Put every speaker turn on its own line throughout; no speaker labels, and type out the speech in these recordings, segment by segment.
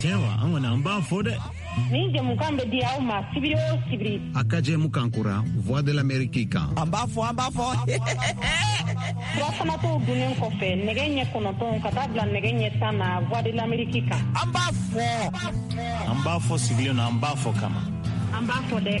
Tewa angona amba fode.
Ni je mukambe dia uma sibiri.
Akaje mukankura Voix de l'Amérique.
Amba fo.
Wasana to dunen ko fe negenye kono to katabla negenye sana Voix de l'Amérique.
Amba fo sibiri na amba fo kama.
Amba fo de.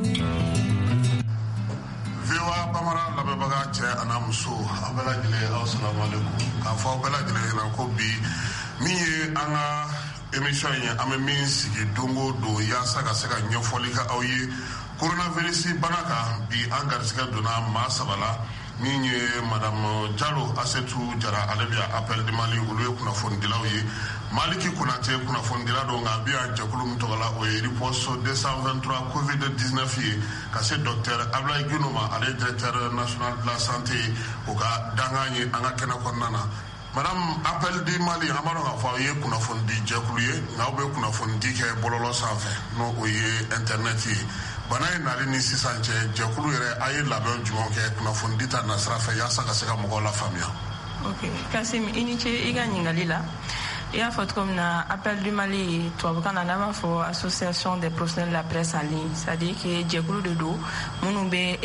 Viwa Pamara Labebaga Che Anamusu, Abela Gile, Assalamu alaikum. Kafo Bela Gile, Nakobi, Mie Anga, Emission, Amemins, Dungo, Do Yasaka Seka, Nyofolika Oye, Coronavirus Banaka, Bi Angarska Duna, Masabala, Ninye, Madame Jalo, Asetu, Jara, Alebia, Appel de Mali, Ulu, Kunafondilaoye, Maliki Kunate, Kunafondilado, Ngabia, Jakulum Tola, Oye, Riposo, 223, Covid-19, Kasse Docteur Ablaye Gunoma, ale directeur national de la santé, Oga Dangani, Anga Kena Konana. Madame Appel de Mali, Amaro Faye, Kunafondi Jakuluye, Naube Kunafondi, Bololo Sanfe, no Oye, Internet. Banaye Nalini Sisanje, Jakulu, Aye Label Jumonke, Kunafondita Nasrafe, Yasaka Seka Mogola Famia.
Ok, Kassim, Iniche, Igani Galila. Il y a fait comme na Appel du Mali, toi, quand on a fait association des professionnels de la presse en ligne, c'est-à-dire que Djekulu de do, Mounube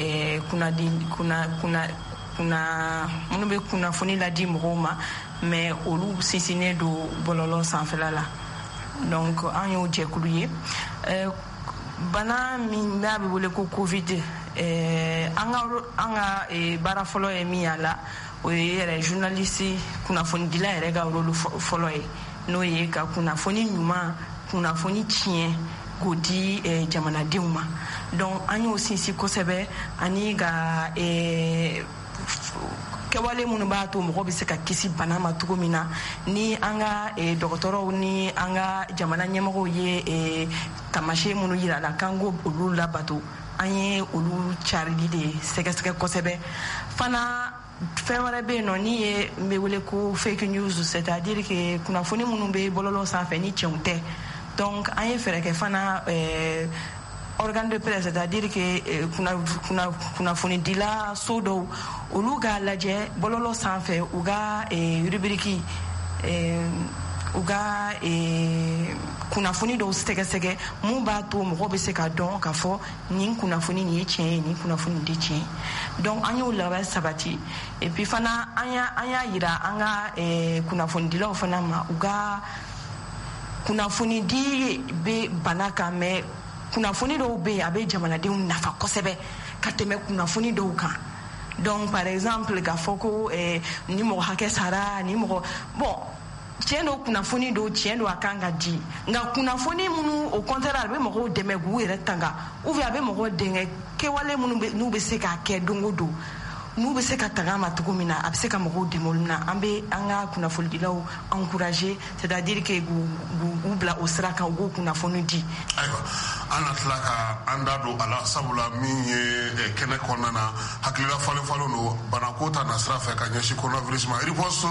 kuna foni la di Roma, mais olu sisine do bololo sans felala. Donc, on y a Djekulu. Bana minda bibule ko Covid, anga barafolo emi ala. Oye journaliste kunafoni dila yɛrɛ ka rôle fɔlɔ ye n'o ye ka kunafoni ɲuman kunafoni tiɲɛ k'o di jamanadenw ma donc an y'o sinsin kosɛbɛ ani ka kɛwale minnu b'a to mɔgɔ bɛ se ka kisi bana ma cogo min na ni an ka dɔgɔtɔrɔw ni an ka jamana ɲɛmɔgɔw ye taamasiyɛn minnu yira la k'an k'o olu labato an ye olu carili de sɛgɛsɛgɛ kosɛbɛ fana fɛn wɛrɛ bɛ yen nɔ ni ye n bɛ wele ko fake news c'est-à-dire que kunnafoni minnu bɛ bɔlɔlɔ sanfɛ ni tiɲɛw tɛ donc an ye fɛɛrɛ kɛ fana organe de presse c'est-à-dire que kunnafoni dila so dɔw olu k'a lajɛ bɔlɔlɔ sanfɛ u ka rubrique u ka kunnafoni dɔw sɛgɛsɛgɛ mun b'a to mɔgɔ bɛ se ka dɔn k'a fɔ nin kunnafoni nin ye tiɲɛ ye nin kunnafoni tɛ tiɲɛ donc an y'o labɛn sabati et puis fana an y'a yira an ka kunnafonidilaw fana ma u ka kunnafoni di bɛ bana kan mais kunnafoni dɔw bɛ yen a bɛ jamanadenw nafa kosɛbɛ ka tɛmɛ kunnafoni dɔw kan donc par exemple k'a fɔ ko ni mɔgɔ hakɛ sara ni mɔgɔ bon tiɲɛ do kunnafoni do tiɲɛ do a kan ka di nka kunnafoni minnu au contraire a bɛ mɔgɔw dɛmɛ k'u yɛrɛ tanga ou bien a bɛ mɔgɔw dɛmɛ kɛwale minnu n'u bɛ se k'a kɛ don o don n'u bɛ se ka tanga ma cogo min na a bɛ se ka mɔgɔw dɛmɛ olu na an bɛ an ka kunnafonidilaw encourager c'est-à-dire que k'u bila o sira kan u k'o kunnafoni di.
Ayiwa an na tila ka an da don a la sabula min ye kɛnɛ kɔnɔna na hakilila falen-falen don banako ta na sira fɛ ka ɲɛsin coronavirus ma riposte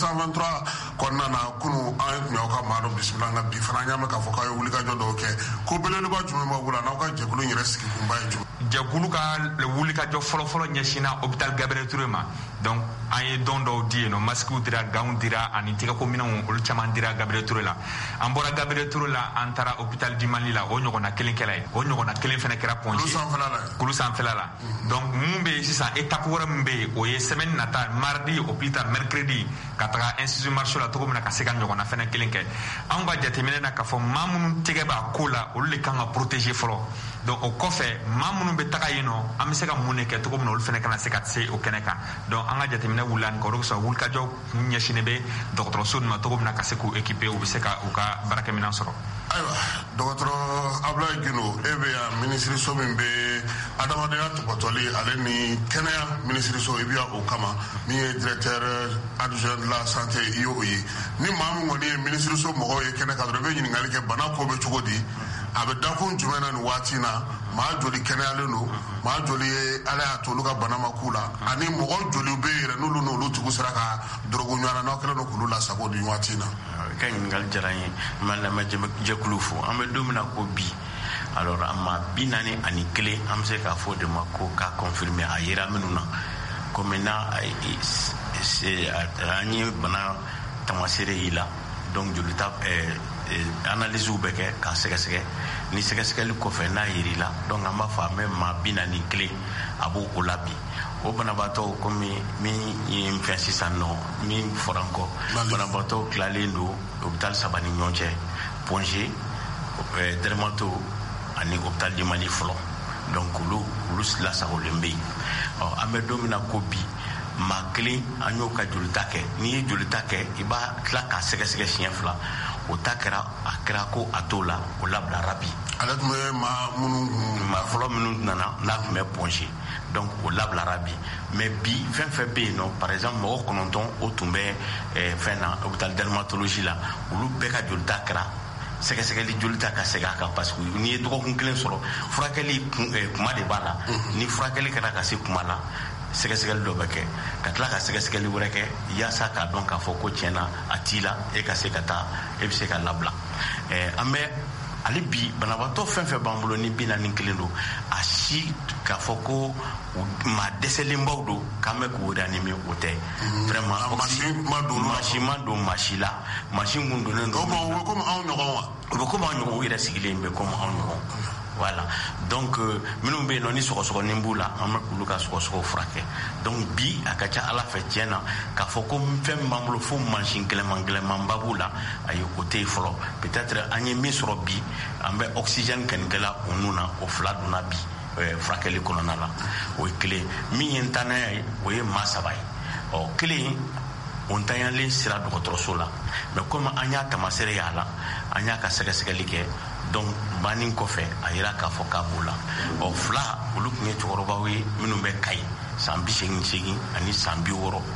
223 kɔnɔna na kunu an tun y'aw ka maa dɔ bisimila an ka bi fana an y'a mɛn k'a fɔ k'aw ye wulikajɔ dɔw kɛ ko belebeleba jumɛn b'aw bolo n'aw ka jɛkulu yɛrɛ sigi kunba ye jumɛn.
Jɛkulu ka wulikajɔ fɔlɔ-fɔlɔ ɲɛsinna hôpital Gabriel Touré ma donc an ye don dɔw di yen nɔ masques dira gants dira ani tɛgɛko minɛnw olu caman dira Gabriel Touré la an bɔra Gabriel Touré la an taara hôpital du Mali la o ɲɔgɔnna kelen kɛla ye o ɲɔgɔnna kelen fɛnɛ kɛra Pontier kulu sanfɛla la donc mun bɛ yen sisan étape wɛrɛ min bɛ yen o ye semaine nata mardi au plus tard mercredi ka taga institut Marshall la cogo min na ka se ka ɲɔgɔnna fɛnɛ kelen kɛ an ka jateminɛ na k'a fɔ maa minnu tɛgɛ b'a ko la olu de kan ka protéger fɔlɔ donc o kɔfɛ maa minnu bɛ taga yen nɔ an bɛ se ka mun de kɛ cogo min na olu fɛnɛ kana se ka se o kɛnɛ kan donc an ka jateminɛ wulila nin kan o de kosɔn wulikajɔ ɲɛsinnen bɛ dɔgɔtɔrɔso nin ma cogo min na ka se k'u équiper u bɛ se ka u ka baarakɛminɛn sɔrɔ.
Ayiwa dɔgɔtɔrɔ Ablaye Gino e bɛ yan minisiriso min bɛ adamadenya tɔbɔtɔli ale ni kɛnɛya minisiriso i bɛ yan o kama min ye directeur adjoint de la santé i y'o ye ni maa min kɔni ye minisiriso mɔgɔw ye kɛnɛ kan dɔrɔn i bɛ ɲininkali kɛ bana ko bɛ cogo di a bɛ dakun jumɛn na nin waati na maa joli kɛnɛyalen don maa joli ye ala y'a to olu ka bana ma k'u la ani mɔgɔ joli bɛ yɛrɛ n'olu tugu sera ka dɔrɔgu ɲɔgɔn na n'aw kɛlen don k'olu lasago nin waati na.
ka ɲininkali diyara n ye n b'a lamɛn jɛkulu fo an bɛ don min na ko bi alors an ma 41 an bɛ se k'a fɔ de ma ko k'a confirmer a yera minnu na komi na an ye bana tamasere y'i la donc jolita analyse bɛ kɛ ka sɛgɛsɛgɛ ni sɛgɛsɛgɛli kɔfɛ n'a yirila donc an b'a fɔ an bɛ maa 44 a b'o o la bi o banabaatɔw komi min ye n fɛn sisan nɔ min fɔra n kɔ banabaatɔw tilalen don hôpital 3 ni ɲɔgɔn cɛ Ponge Dermato ani hôpital du Mali fɔlɔ donc olu lasagolen bɛ yen an bɛ don min na ko bi maa kelen an y'o ka jolita kɛ n'i ye jolita kɛ i b'a tila k'a sɛgɛsɛgɛ siɲɛ 2 o ta kɛra a kɛra ko a t'o la o labilara bi
ale tun bɛ
maa fɔlɔ minnu nana n'a tun bɛ Ponge donc o labilara bi mais bi fɛn fɛn bɛ yen nɔ par exemple mɔgɔ 9 o tun bɛ fɛn na hôpital dermatologie la olu bɛɛ ka jolita kɛra sɛgɛsɛgɛli jolita ka segin a kan parce que n'i ye dɔgɔkun kelen sɔrɔ furakɛli kuma de b'a la ni furakɛli kɛra ka se kuma la sɛgɛsɛgɛli dɔ bɛ kɛ ka tila ka sɛgɛsɛgɛli wɛrɛ kɛ yaasa k'a dɔn k'a fɔ ko tiɲɛna a t'i la e ka se ka taa e bɛ se ka labila an bɛ ale bi banabaatɔ fɛn fɛn b'an bolo ni 41 don a si k'a fɔ ko maa dɛsɛlenbaw don k'an bɛ k'o reanimer o tɛ vraiment machine ma don machine la machine kun donnen don
o bɛ komi anw ɲɔgɔn wa
o bɛ komi anw ɲɔgɔn u yɛrɛ sigilen bɛ komi anw ɲɔgɔn voilà donc minnu bɛ yen nɔ ni sɔgɔsɔgɔnin b'u la an bɛ olu ka sɔgɔsɔgɔ furakɛ donc bi a ka ca ala fɛ tiɲɛ na k'a fɔ ko fɛn min b'an bolo fo mansin gɛlɛmanba b'u la ayi o tɛ yen fɔlɔ peut-être an ye min sɔrɔ bi an bɛ oxygène kɛnikɛla o nun na o 2 donna bi furakɛli kɔnɔna la o ye kelen min ye ntanya ye o ye maa 3 ye kelen o ntanyalen sera dɔgɔtɔrɔso la mais comme an y'a tamaseere y'a la an y'a ka sɛgɛsɛgɛli kɛ donc banni kɔfɛ a yira k'a fɔ k'a b'o la 2 olu tun ye cɛkɔrɔbaw ye minnu bɛ Kayi san 88 ani san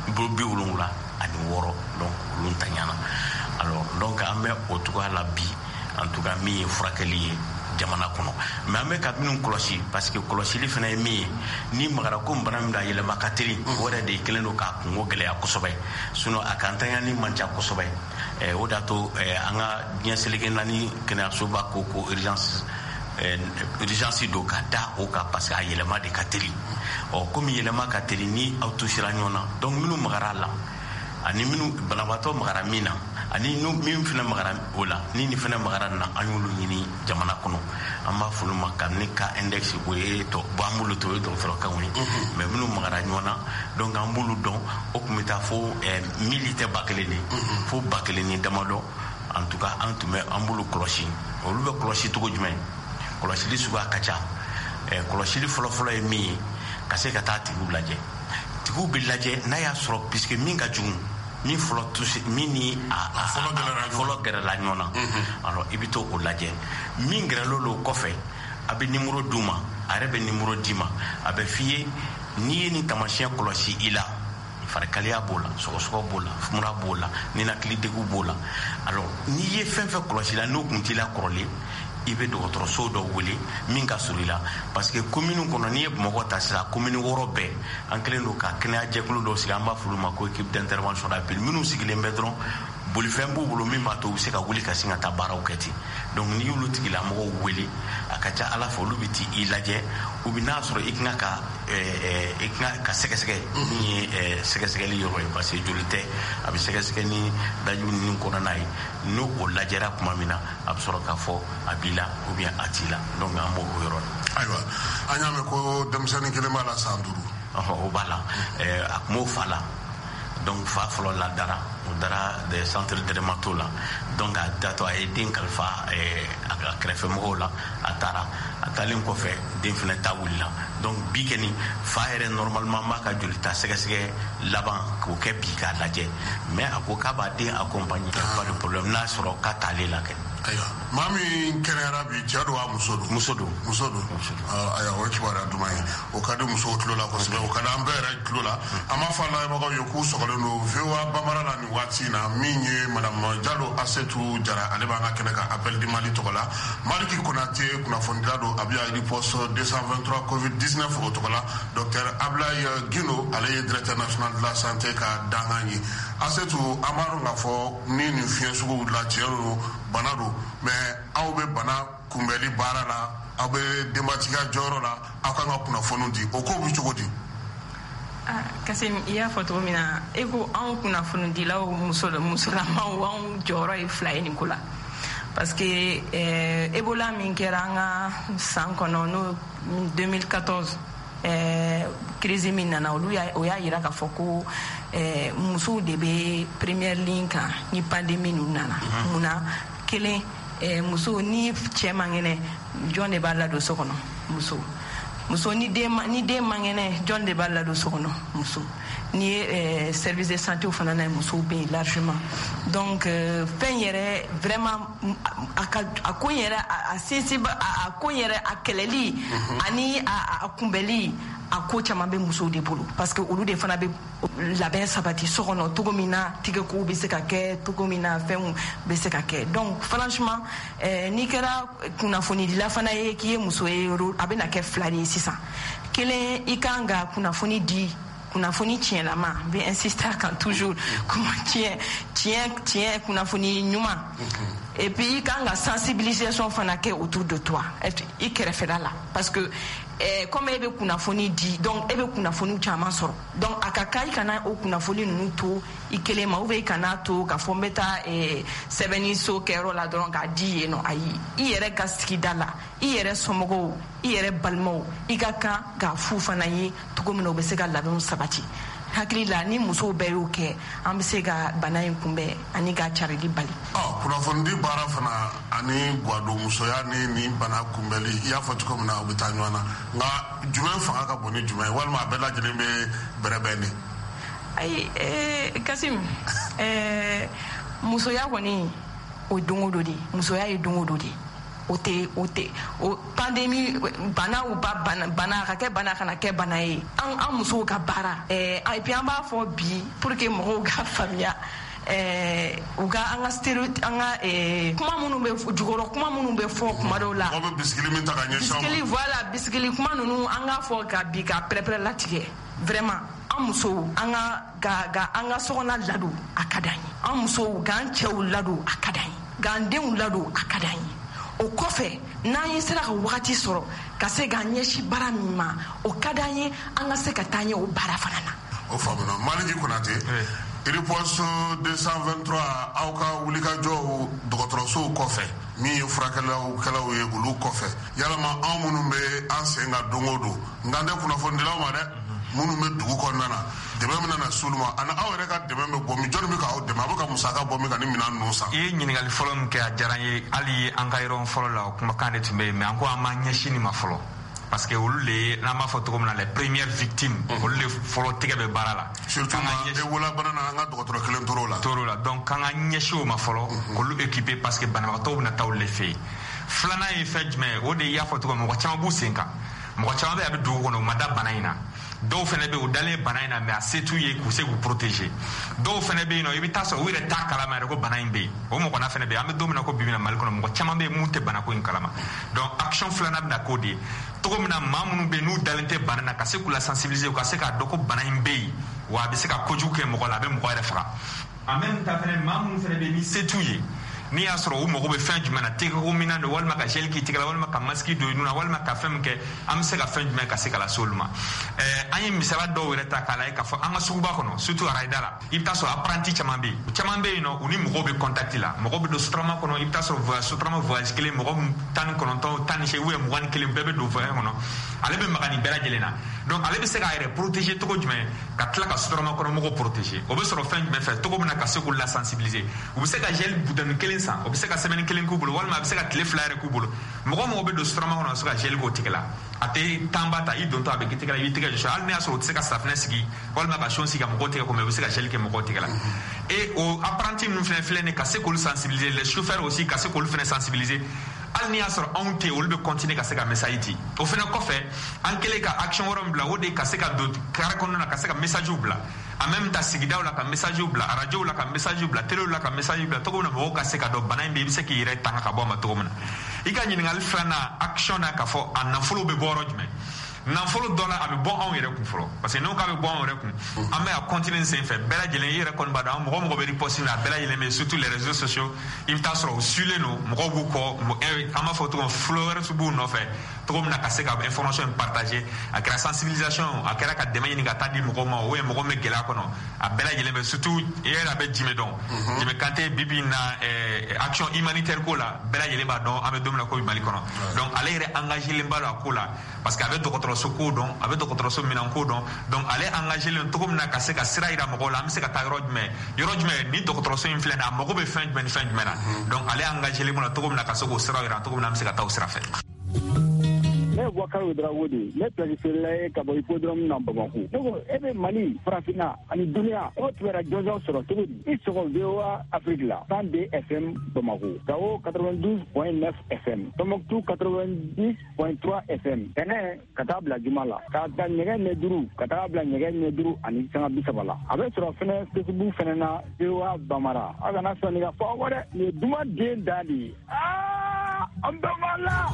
76 ani 6 donc olu ntanyana alors donc an bɛ o cogoya la bi en tout cas min ye furakɛli ye jamana kɔnɔ mais an bɛ ka minnu kɔlɔsi parce que kɔlɔsili fana ye min ye ni magara ko bana min da yɛlɛma ka teli o yɛrɛ de kelen don k'a kungo gɛlɛya kosɛbɛ sinon a kan tanyani man ca kosɛbɛ o da to an ka diɲɛ seleke naani kɛnɛyasoba ko urgence don ka da o kan parce que a yɛlɛma de ka teli komi yɛlɛma ka teli ni aw tusira ɲɔgɔn na donc minnu magara la ani minnu banabaatɔ magara min na ani min fana magara o la ni nin fana magara na an y'olu ɲini jamana kɔnɔ an b'a fɔ olu ma ka ne ka index o ye b'an bolo to ye dɔgɔtɔrɔkanw ye mais minnu magara ɲɔgɔn na donc an b'olu dɔn o tun bɛ taa fo 1000 tɛ 1000 de fo 1000 ni damadɔ en tout cas an tun bɛ an b'olu kɔlɔsi olu bɛ kɔlɔsi cogo jumɛn kɔlɔsili suguya ka ca kɔlɔsili fɔlɔfɔlɔ ye min ye ka se ka taa tigiw lajɛ tigiw bɛ lajɛ n'a y'a sɔrɔ puisque min ka jugu min fɔlɔ tusi min ni a fɔlɔ gɛrɛla ɲɔgɔn na alors i bɛ to o lajɛ min gɛrɛlen don kɔfɛ a bɛ numéro d'u ma a yɛrɛ bɛ numéro d'i ma a bɛ f'i ye n'i ye nin taamasiyɛn kɔlɔsi i la farikaliya b'o la sɔgɔsɔgɔ b'o la mura b'o la ninakilidegun b'o la alors n'i ye fɛn fɛn kɔlɔsi la n'o kun t'i la kɔrɔlen i bɛ dɔgɔtɔrɔso dɔ wele min ka surun i la parce que commune kɔnɔ n'i ye Bamakɔ ta sisan commune 6 bɛɛ an kɛlen don ka kɛnɛya jɛkulu dɔw sigi an b'a fɔ olu ma ko équipe d'intervention rapide minnu sigilen bɛ dɔrɔn bolifɛn b'u bolo min b'a to u bɛ se ka wuli ka sin ka taa baaraw kɛ ten donc n'i y'olu tigilamɔgɔw wele a ka ca ala fɛ olu bɛ t'i lajɛ u bɛ n'a sɔrɔ i kan ka sɛgɛsɛgɛ min ye sɛgɛsɛgɛli yɔrɔ ye parce que joli tɛ a bɛ sɛgɛsɛgɛ ni daju ni kɔnɔna ye n'o o lajɛra tuma min na a bɛ sɔrɔ k'a fɔ a b'i la ou bien a t'i la donc an b'o o yɔrɔ la.
ayiwa an y'a mɛn ko denmisɛnnin kelen b'a la san 5.
o b'a la a kun b'o fa la donc fa fɔlɔ la dara o dara des centres dermato la donc a datɔ a ye den kalifa a kɛrɛfɛmɔgɔw la a taalen kɔfɛ den fana ta wulila donc bi kɛni fa yɛrɛ normalement b'a ka jolita sɛgɛsɛgɛ laban k'o kɛ bi k'a lajɛ mais a ko k'a b'a den accompagner pas de problème n'a sɔrɔ k'a t'ale la kɛ.
ayiwa maa min kɛnɛyara bi cɛ don wa muso don.
muso don.
ayiwa o ye kibaruya duman ye o ka di musow tulo la kosɛbɛ o ka di an bɛɛ yɛrɛ tulo la an b'a fɔ a lamɛnbagaw ye k'u sɔgɔlen don VOA Bambara la nin waati in na min ye madame Jalo Asetu Jara ale b'an ka kɛnɛ kan appel du Mali tɔgɔ la Maliki Konate kunnafonidila don a bɛ yan riposte 223 Covid-19 o tɔgɔ la Dr Ablaye Gino ale ye directeur national de la santé ka dankan ye Asetu an b'a dɔn k'a fɔ ni nin fiɲɛ sugu la tiɲɛ don bana don mais aw bɛ bana kunbɛli baara la aw bɛ denbatigiya jɔyɔrɔ la aw kan ka kunnafoniw di o ko bɛ cogo di.
Kasim i y'a fɔ cogo min na e ko anw kunnafonidilaw musolamaw anw jɔyɔrɔ ye 2 ye nin ko la parce que Ebola min kɛra an ka san kɔnɔ no 2014 crise min nana o y'a yira k'a fɔ ko musow de bɛ première ligne kan ni pandémie ninnu nana munna kelen muso ni cɛ man kɛnɛ jɔn de b'a ladon so kɔnɔ muso ni den man kɛnɛ jɔn de b'a ladon so kɔnɔ muso ni ye service de santé fana na musow bɛ yen largement donc fɛn yɛrɛ vraiment a ko yɛrɛ a sinsin a ko yɛrɛ a kɛlɛli ani a kunbɛli a ko caman bɛ musow de bolo parce que olu de fana bɛ labɛn sabati so kɔnɔ cogo min na tigɛkow bɛ se ka kɛ cogo min na fɛnw bɛ se ka kɛ donc franchement n'i kɛra kunnafonidila fana ye k'i ye muso ye a bɛna kɛ fila de ye sisan kelen i kan ka kunnafoni di kunnafoni tiɲɛlama bɛ insister kan toujours kuma tiɲɛ kunnafoni ɲuman et puis i kan ka sensibilisation fana kɛ autour de toi i kɛrɛfɛla la parce que comme e bɛ kunnafoni di donc e bɛ kunnafoni caman sɔrɔ donc a ka kan i kana o kunnafoni ninnu to i kelen ma ou bien i kana to k'a fɔ n bɛ taa sɛbɛnni so kɛyɔrɔ la dɔrɔn k'a di yen nɔ ayi i yɛrɛ ka sigida la i yɛrɛ somɔgɔw i yɛrɛ balimaw i ka kan k'a fu fana ye cogo min na u bɛ se ka labɛnw sabati hakili la ni musow bɛɛ y'o kɛ an bɛ se ka bana in kunbɛn ani ka carili bali.
Kunnafonidi baara fana ani gwadon musoya ni bana kunbɛli i y'a fɔ cogo min na u bɛ taa ɲɔgɔn na nka jumɛn fanga ka bon ni jumɛn walima a bɛɛ lajɛlen bɛ bɛrɛbɛn de.
ayi Kasim musoya kɔni o ye don o don de musoya ye don o don de. O pandémie bana ou ba bana ka kɛ bana kana kɛ bana ye an musow ka baara et puis an b'a fɔ bi pour que mɔgɔw ka faamuya u ka an ka kuma minnu bɛ jukɔrɔ kuma minnu bɛ fɔ kuma dɔw la
aw bɛ bisikili min ta ka ɲɛsin
bisikili voilà bisikili kuma ninnu an k'a fɔ ka bi ka pɛrɛpɛrɛ latigɛ vraiment an musow an ka sokɔnɔ ladon a ka d'an ye an musow k'an cɛw ladon a ka d'an ye k'an denw ladon a ka d'an ye o kɔfɛ n'an ye sera ka wagati sɔrɔ ka se k'an ɲɛsin baara min ma o ka d'an ye an ka se ka taa ɲɛ o baara fana na.
o faamuna Maliki Konate riposte 223 aw ka wulikajɔw dɔgɔtɔrɔsow kɔfɛ min ye furakɛlaw ye olu kɔfɛ yalama anw minnu bɛ an sen ka don o don nka n tɛ kunnafonidilaw ma dɛ minnu bɛ dugu kɔnɔna na dɛmɛ min na s'olu ma ani aw yɛrɛ ka dɛmɛ bɛ bɔ min jɔnni bɛ k'aw dɛmɛ a bɛ ka musaka bɔ min ka ni minɛn ninnu san.
I ye ɲininkali fɔlɔ min kɛ a diyara n ye hali an ka yɔrɔ fɔlɔ la o kumakan de tun bɛ yen mais an ko an m'an ɲɛsin nin ma fɔlɔ parce que olu de ye n'an b'a fɔ cogo min na les premières victimes olu de fɔlɔ tigɛ bɛ baara la.
surtout Ebola bana na an ka dɔgɔtɔrɔ kelen tor'o la. donc k'an ka ɲɛsin o ma fɔlɔ k'olu équiper parce que banabagatɔw bɛna taa olu de fɛ yen filanan ye fɛn jumɛn o de y'a fɔ cogo min mɔgɔ caman b'u sen kan mɔgɔ caman bɛ a bɛ dugu kɔnɔ u ma da bana in na dɔw fɛnɛ bɛ u dalen bana in na mais a se t'u ye k'u se k'u protéger dɔw fɛnɛ bɛ yen nɔ i bɛ taa sɔrɔ u yɛrɛ t'a kalama yɛrɛ ko bana in bɛ yen o mɔgɔ na fɛnɛ bɛ yen an bɛ don min na ko bi bi in na Mali kɔnɔ mɔgɔ caman bɛ yen mun tɛ bana ko in kalama donc action filanan bɛ na k'o de ye cogo min na maa minnu bɛ yen n'u dalen tɛ bana na ka se k'u la sensibiliser u ka se k'a dɔn ko bana in bɛ yen wa a bɛ se ka kojugu kɛ mɔgɔ la a bɛ mɔgɔ yɛrɛ faga en même temps fɛnɛ maa minnu fɛnɛ bɛ yen ni se t'u ye n'i y'a sɔrɔ u mago bɛ fɛn jumɛn na tɛgɛko minɛn don walima ka gel k'i tɛgɛ la walima ka masque don i nun na walima ka fɛn min kɛ an bɛ se ka fɛn jumɛn ka se ka lase olu ma an ye misaliya dɔw yɛrɛ ta k'a lajɛ k'a fɔ an ka suguba kɔnɔ surtout arayida la i bɛ taa sɔrɔ apprenti caman bɛ yen caman bɛ yen nɔ u ni mɔgɔw bɛ contact la mɔgɔw bɛ don sotarama kɔnɔ i bɛ taa sɔrɔ sotarama voyage kelen mɔgɔ 19 18 ou 21 bɛɛ bɛ don voyage kɔnɔ ale bɛ maga nin bɛɛ lajɛlen na donc ale bɛ se k'a yɛrɛ protéger cogo jumɛn ka tila ka sotarama kɔnɔ mɔgɔw protéger o bɛ sɔrɔ fɛn jumɛn fɛ cogo min na ka se k'u la sensibiliser u bɛ se ka gel budani kelen san o bɛ se ka sɛbɛnni kelen k'u bolo walima a bɛ se ka tile fila yɛrɛ k'u bolo mɔgɔ bɛ don sotarama kɔnɔ a bɛ se ka gel k'o tigɛ la a tɛ tanba ta i dontɔ a bɛ k'i tɛgɛ la i b'i tɛgɛ jɔsi hali n'a y'a sɔrɔ o tɛ se ka safinɛ sigi walima ka sigi ka mɔgɔw tɛgɛ ko mɛ u bɛ se ka gel kɛ mɔgɔw tɛgɛ la et o apprenti ninnu fɛnɛ filɛ nin ka se k'olu sensibiliser les chauffeurs aussi ka se k'olu fɛnɛ sensibiliser hali n'i y'a sɔrɔ anw tɛ olu bɛ continuer ka se ka message di o fɛnɛ kɔfɛ an kɛlen ka action wɛrɛ min bila o de ye ka se ka don carré kɔnɔna na ka se ka message bila en même temps sigidaw la ka message bila radio la ka message bila télé la ka message bila cogo min na mɔgɔw ka se ka dɔn bana in bɛ i bɛ se k'i yɛrɛ tanga ka bɔ a ma cogo min na i ka ɲininkali filanan action na k'a fɔ a nafolo bɛ bɔ yɔrɔ jumɛn
nafolo dɔ la a bɛ bɔ anw yɛrɛ kun fɔlɔ parce que n'o k'a bɛ bɔ anw yɛrɛ kun an bɛ a continuer sen fɛ bɛɛ lajɛlen i yɛrɛ kɔni b'a dɔn mɔgɔ bɛ riposte la bɛɛ lajɛlen bɛ surtout les réseaux sociaux i bɛ taa sɔrɔ u suilen don mɔgɔw b'u kɔ an b'a fɔ cogo followers b'u nɔfɛ cogo min na ka se ka information partager a kɛra sensibilisation a kɛra ka dɛmɛ ɲini ka taa di mɔgɔw ma o ye mɔgɔ min gɛlɛya kɔnɔ a bɛɛ lajɛlen bɛ surtout i yɛrɛ a bɛ Jimé dɔn Jimé Kanté bibi na action humanitaire ko la bɛɛ lajɛlen b'a dɔn an bɛ don min na ko Mali kɔnɔ donc ale yɛrɛ engagé len ba la ko la parce que a bɛ dɔgɔtɔrɔso ko dɔn a bɛ dɔgɔtɔrɔso minan ko dɔn donc ale engagé len cogo min na ka se ka sira yira mɔgɔw la an bɛ se ka taa yɔrɔ jumɛn ni dɔgɔtɔrɔso in filɛ nin a mago bɛ fɛn jumɛn ni fɛn jumɛn na donc ale engagé len na cogo min na ka se k'o sira yira cogo min na an bɛ se ka taa o sira fɛ.
Ne Boubacar Ouedraogo de ne planifiela ye ka bɔ hippodrome na Bamako ne ko e bɛ Mali farafinna ani duniya o tun bɛ jɔnjɔn sɔrɔ cogo di i sɔgɔ VOA Afrique la 102 FM Bamako Gao 92.9 FM Tombouctou 90.3 FM Benin ka taa bila Juma la ka taa ɲɛgɛn ɲɛ duuru ka taa bila ɲɛgɛn ɲɛ duuru ani sanga 30 la a bɛ sɔrɔ fɛnɛ Facebook fɛnɛ na VOA Bamara a kana sɔnni ka fɔ wɛrɛ nin ye duman den da de ye an bɛ Mala.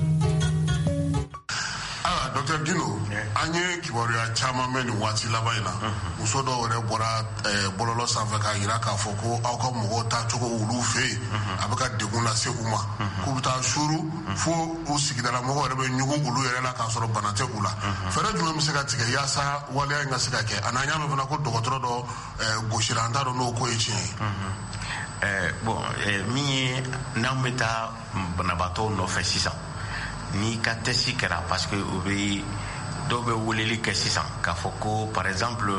Dr. Dino, an ye kibaruya caman mɛn nin waati laban in na muso dɔw yɛrɛ bɔra bɔlɔlɔ sanfɛ k'a jira k'a fɔ ko aw ka mɔgɔw tacogo olu fɛ yen a bɛ ka degun lase u ma k'u bɛ taa suru fo u sigidala mɔgɔw yɛrɛ bɛ ɲugun olu yɛrɛ la k'a sɔrɔ bana tɛ u la fɛɛrɛ jumɛn bɛ se ka tigɛ yaasa waleya in ka se ka kɛ a n'an y'a mɛn fana ko dɔgɔtɔrɔ dɔ gosira an t'a dɔn n'o ko ye tiɲɛ ye.
Bon min ye n'an bɛ taa banabaatɔw nɔfɛ sisan ni ka test kɛra parce que o bɛ dɔw bɛ weleli kɛ sisan k'a fɔ ko par exemple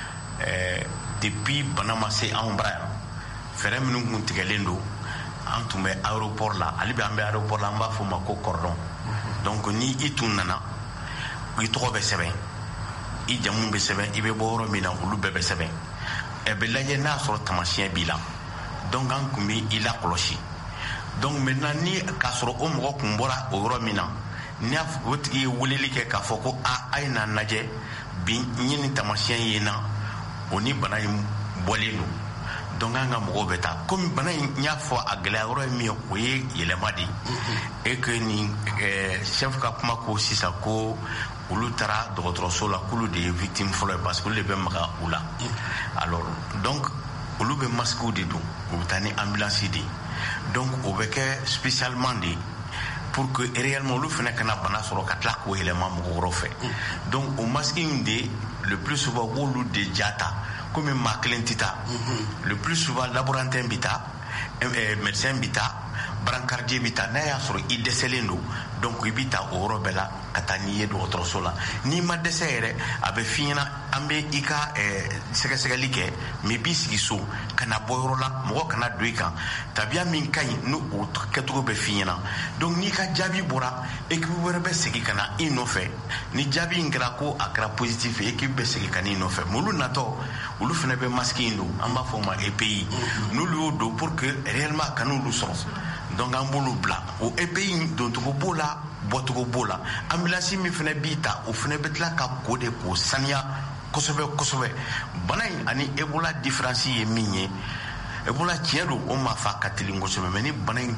depuis bana ma se anw bara yan fɛɛrɛ minnu kun tigɛlen don an tun bɛ aéroport la hali bi an bɛ aéroport la an b'a fɔ o ma ko cordon donc ni i tun nana i tɔgɔ bɛ sɛbɛn i jamu bɛ sɛbɛn i bɛ bɔ yɔrɔ min na olu bɛɛ bɛ sɛbɛn ɛ bɛ lajɛ n'a sɔrɔ taamasiyɛn b'i la donc an kun bɛ i lakɔlɔsi donc maintenant ni k'a sɔrɔ o mɔgɔ kun bɔra o yɔrɔ min na ni o tigi ye weleli kɛ k'a fɔ ko a ye na lajɛ bi n ye nin taamasiyɛn ye na o ni bana in bɔlen don donc an ka mɔgɔw bɛ taa komi bana in n y'a fɔ a gɛlɛya yɔrɔ ye min ye o ye yɛlɛma de ye et que nin chef ka kuma ko sisan ko olu taara dɔgɔtɔrɔso la k'olu de ye victime fɔlɔ ye parce que olu de bɛ maga u la alors donc olu bɛ masques de don u bɛ taa ni ambulance de ye donc o bɛ kɛ spécialement de pour que réellement olu fana kana bana sɔrɔ ka tila k'o yɛlɛma mɔgɔ wɛrɛw fɛ donc o masque in de le plus souvent b'olu de jata komi maa kelen tɛ taa le plus souvent laborantin bɛ taa médecin bɛ taa brancardier bɛ taa n'a y'a sɔrɔ i dɛsɛlen don donc i bɛ taa o yɔrɔ bɛɛ la ka taa n'i ye dɔgɔtɔrɔso la n'i ma dɛsɛ yɛrɛ a bɛ f'i ɲɛna an bɛ i ka sɛgɛsɛgɛli kɛ mais i b'i sigi so ka na bɔ yɔrɔ la mɔgɔ kana don i kan tabiya min ka ɲi n'o kɛcogo bɛ f'i ɲɛna donc n'i ka jaabi bɔra équipe wɛrɛ bɛ segin ka na i nɔfɛ ni jaabi in kɛra ko a kɛra positif ye équipe bɛ segin ka n'i nɔfɛ mais olu natɔ olu fana bɛ masque in don an b'a fɔ o ma EPI n'olu y'o don pour que réellement a kana olu sɔrɔ donc an b'olu bila o EPI doncogo b'o la bɔcogo b'o la ambulance min fana b'i ta o fana bɛ tila ka ko de k'o saniya kosɛbɛ kosɛbɛ bana in ani Ebola différence ye min ye Ebola tiɲɛ don o ma fa ka teli kosɛbɛ mais ni bana in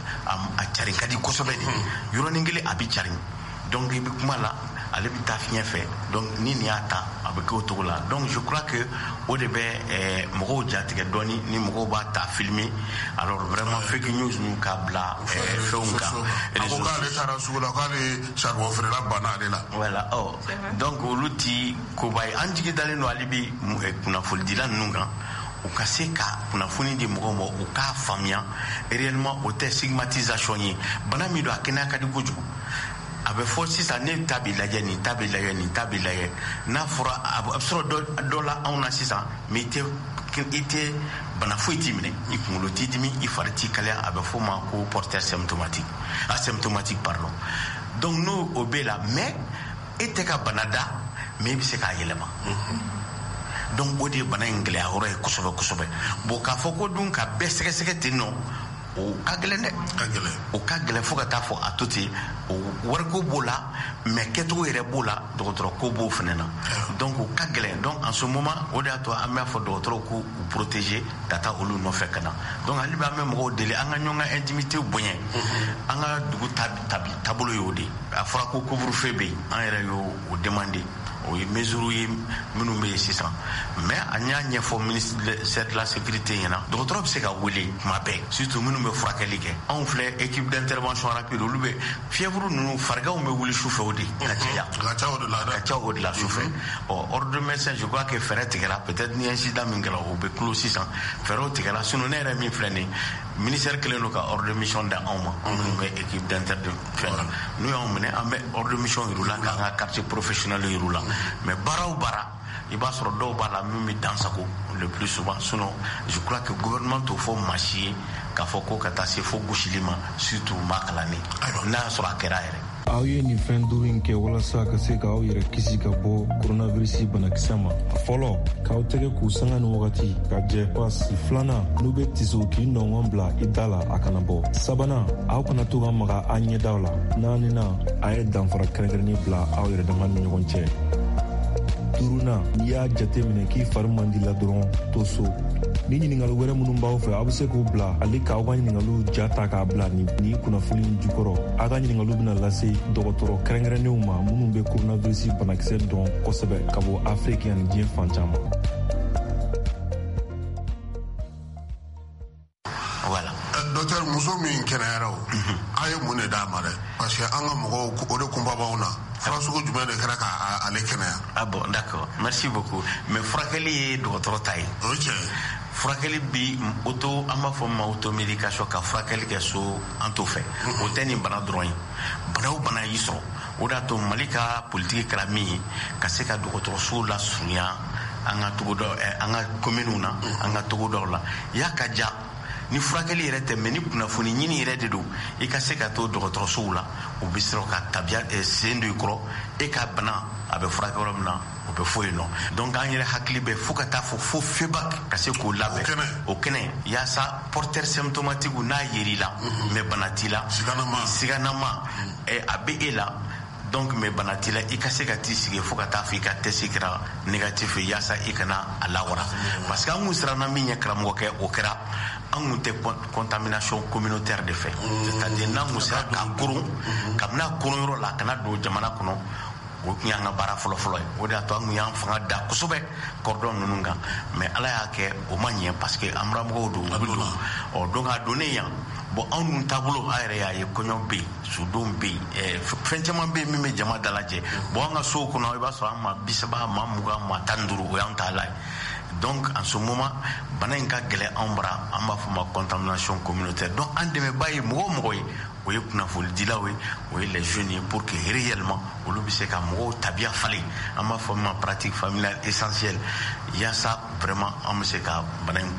a carin ka di kosɛbɛ de yɔrɔnin kelen a bɛ carin donc i bɛ kuma la ale bɛ taa fiɲɛ fɛ donc ni nin y'a ta a bɛ kɛ o cogo la donc je crois que o de bɛ mɔgɔw jatigɛ dɔɔni ni mɔgɔw b'a ta filmer alors vraiment fake news ninnu k'a bila fɛnw kan.
a ko k'ale taara sugu la k'ale charbon feerela banna ale la.
voilà donc olu ti koba ye an jigi dalen don hali bi kunnafonidila ninnu kan u ka se ka kunnafoni di mɔgɔw ma u k'a faamuya réellement o tɛ stigmatisation ye bana min don a kɛnɛya ka di kojugu. a bɛ fɔ sisan ne ta b'i lajɛ nin ta b'i lajɛ nin ta b'i lajɛ n'a fɔra a bɛ sɔrɔ dɔ la anw na sisan mais i tɛ bana foyi t'i minɛ i kunkolo t'i dimi i fari t'i kalaya a bɛ fɔ o ma ko porteur symptomatique pardon donc n'o o b'e la mais e tɛ ka bana da mais i bɛ se k'a yɛlɛma donc o de ye bana in gɛlɛya yɔrɔ ye kosɛbɛ kosɛbɛ bon k'a fɔ ko dun ka bɛɛ sɛgɛsɛgɛ ten nɔ o ka gɛlɛn dɛ o ka gɛlɛn fo ka taa fɔ a to ten o wariko b'o la mais kɛcogo yɛrɛ b'o la dɔgɔtɔrɔ ko b'o fɛnɛ na donc o ka gɛlɛn donc en ce moment o de y'a to an b'a fɔ dɔgɔtɔrɔw k'u protéger ka taa olu nɔfɛ ka na donc hali bi an bɛ mɔgɔw deli an ka ɲɔgɔn ka intimité bonya an ka dugu taabolo y'o de a fɔra ko couvre-feu bɛ yen an yɛrɛ y'o demander o ye mesure ye minnu bɛ yen sisan mais an y'a ɲɛfɔ ministère de la sécurité ɲɛna dɔgɔtɔrɔ bɛ se ka wele tuma bɛɛ surtout minnu bɛ furakɛli kɛ anw filɛ équipe d'intervention rapide olu bɛ fièvre ninnu fariganw bɛ wuli sufɛ o de ka caya ka ca o de la sufɛ ordre de médecin je crois que fɛɛrɛ tigɛra peut-être ni incident min kɛra o bɛ clos sisan fɛɛrɛw tigɛra sinon ne yɛrɛ min filɛ nin ministère kelen don ka ordre de mission da anw ma anw minnu bɛ équipe d'intervention n'u y'anw minɛ an bɛ ordre de mission yir'u la k'an ka quartier professionnel yir'u la mais baara o baara i b'a sɔrɔ dɔw b'a la min bɛ dansago le plus souvent sinon je crois que gouvernement t'o fɔ maa si ye k'a fɔ ko ka taa se fo gosili ma surtout maa kalanni n'a y'a sɔrɔ a kɛra yɛrɛ.
aw ye nin fɛn duuru in kɛ walasa ka se k'aw yɛrɛ kisi ka bɔ coronavirus banakisɛ ma. A fɔlɔ k'aw tɛgɛ k'u sanga ni wagati ka jɛ pasi. Filanan n'u bɛ tiso k'i nɔngɔn bila i da la a kana bɔ. Sabanan aw kana to ka maga a ɲɛdaw la. Naaninan a ye danfara kɛrɛnkɛrɛnnen bila aw yɛrɛ dama ni ɲɔgɔn cɛ. Duurunan n'i y'a jate minɛ k'i fari man di la dɔrɔn to so. Ni ɲininkali wɛrɛ minnu b'aw fɛ aw bɛ se k'u bila ale k'aw ka ɲininkaliw ja ta k'a bila ni kunnafoni jukɔrɔ. Aw ka ɲininkaliw bɛna lase dɔgɔtɔrɔ kɛrɛnkɛrɛnnenw ma minnu bɛ coronavirus banakisɛ dɔn kosɛbɛ ka bɔ Afiriki ani diɲɛ fan caman.
Voilà.
Docteur muso min kɛnɛyara o a ye mun de d'a ma dɛ parce que an ka mɔgɔw o de kunba b'anw na fura sugu jumɛn de kɛra k'ale kɛnɛya.
Ah bon, d'accord, merci beaucoup. Mais furakɛli ye dɔgɔtɔrɔ ta ye.
O cɛ.
Furakɛli bi an b'a fɔ ma automédication ka furakɛli kɛ so an t'o fɛ o tɛ nin bana dɔrɔn ye bana o bana y'i sɔrɔ o de y'a to Mali ka politiki kɛra min ye ka se ka dɔgɔtɔrɔsow lasurunya an ka togodaw an ka kominiw na an ka togodaw la y'a ka ja ni furakɛli yɛrɛ tɛ mais ni kunnafoni ɲini yɛrɛ de don i ka se ka to dɔgɔtɔrɔsow la u bɛ sɔrɔ ka tabiya sen do i kɔrɔ e ka bana a bɛ furakɛ yɔrɔ min na o bɛ fɔ yen nɔ donc an yɛrɛ hakili bɛ fo ka taa fɔ fo feedback ka se k'o labɛn o kɛnɛ yaasa porteur symptomatique n'a yer'i la mais bana t'i la siganama a bɛ e la donc mais bana t'i la i ka se ka t'i sigi fo ka taa fɔ i ka test kɛra négatif ye yaasa i kana a lawara parce que an kun siranna min ɲɛ karamɔgɔkɛ o kɛra an kun tɛ contamination communautaire de fɛ c'est-à-dire n'an kun sera k'a koron kabini a koron yɔrɔ la a kana don jamana kɔnɔ o tun y'an ka baara fɔlɔ-fɔlɔ ye o de y'a to an kun y'an fanga da kosɛbɛ cordon ninnu kan mais ala y'a kɛ o ma ɲɛ parce que an baramɔgɔw don u bɛ don donc a donnen yan bon anw dun taabolo a yɛrɛ y'a ye kɔɲɔ bɛ yen sudenw bɛ yen fɛn caman bɛ yen min bɛ jama dalajɛ bon an ka sow kɔnɔ i b'a sɔrɔ an ma 30 maa 20 maa 15 o y'an ta la ye donc en ce moment bana in ka gɛlɛn anw bara an b'a fɔ ma contamination communautaire donc an dɛmɛba ye mɔgɔ o mɔgɔ ye o ye kunnafonidilaw ye o ye les jeunes ye pour que réellement olu bɛ se ka mɔgɔw tabiya falen an b'a fɔ ma pratique familiale essentielle yaasa vraiment an bɛ se ka bana in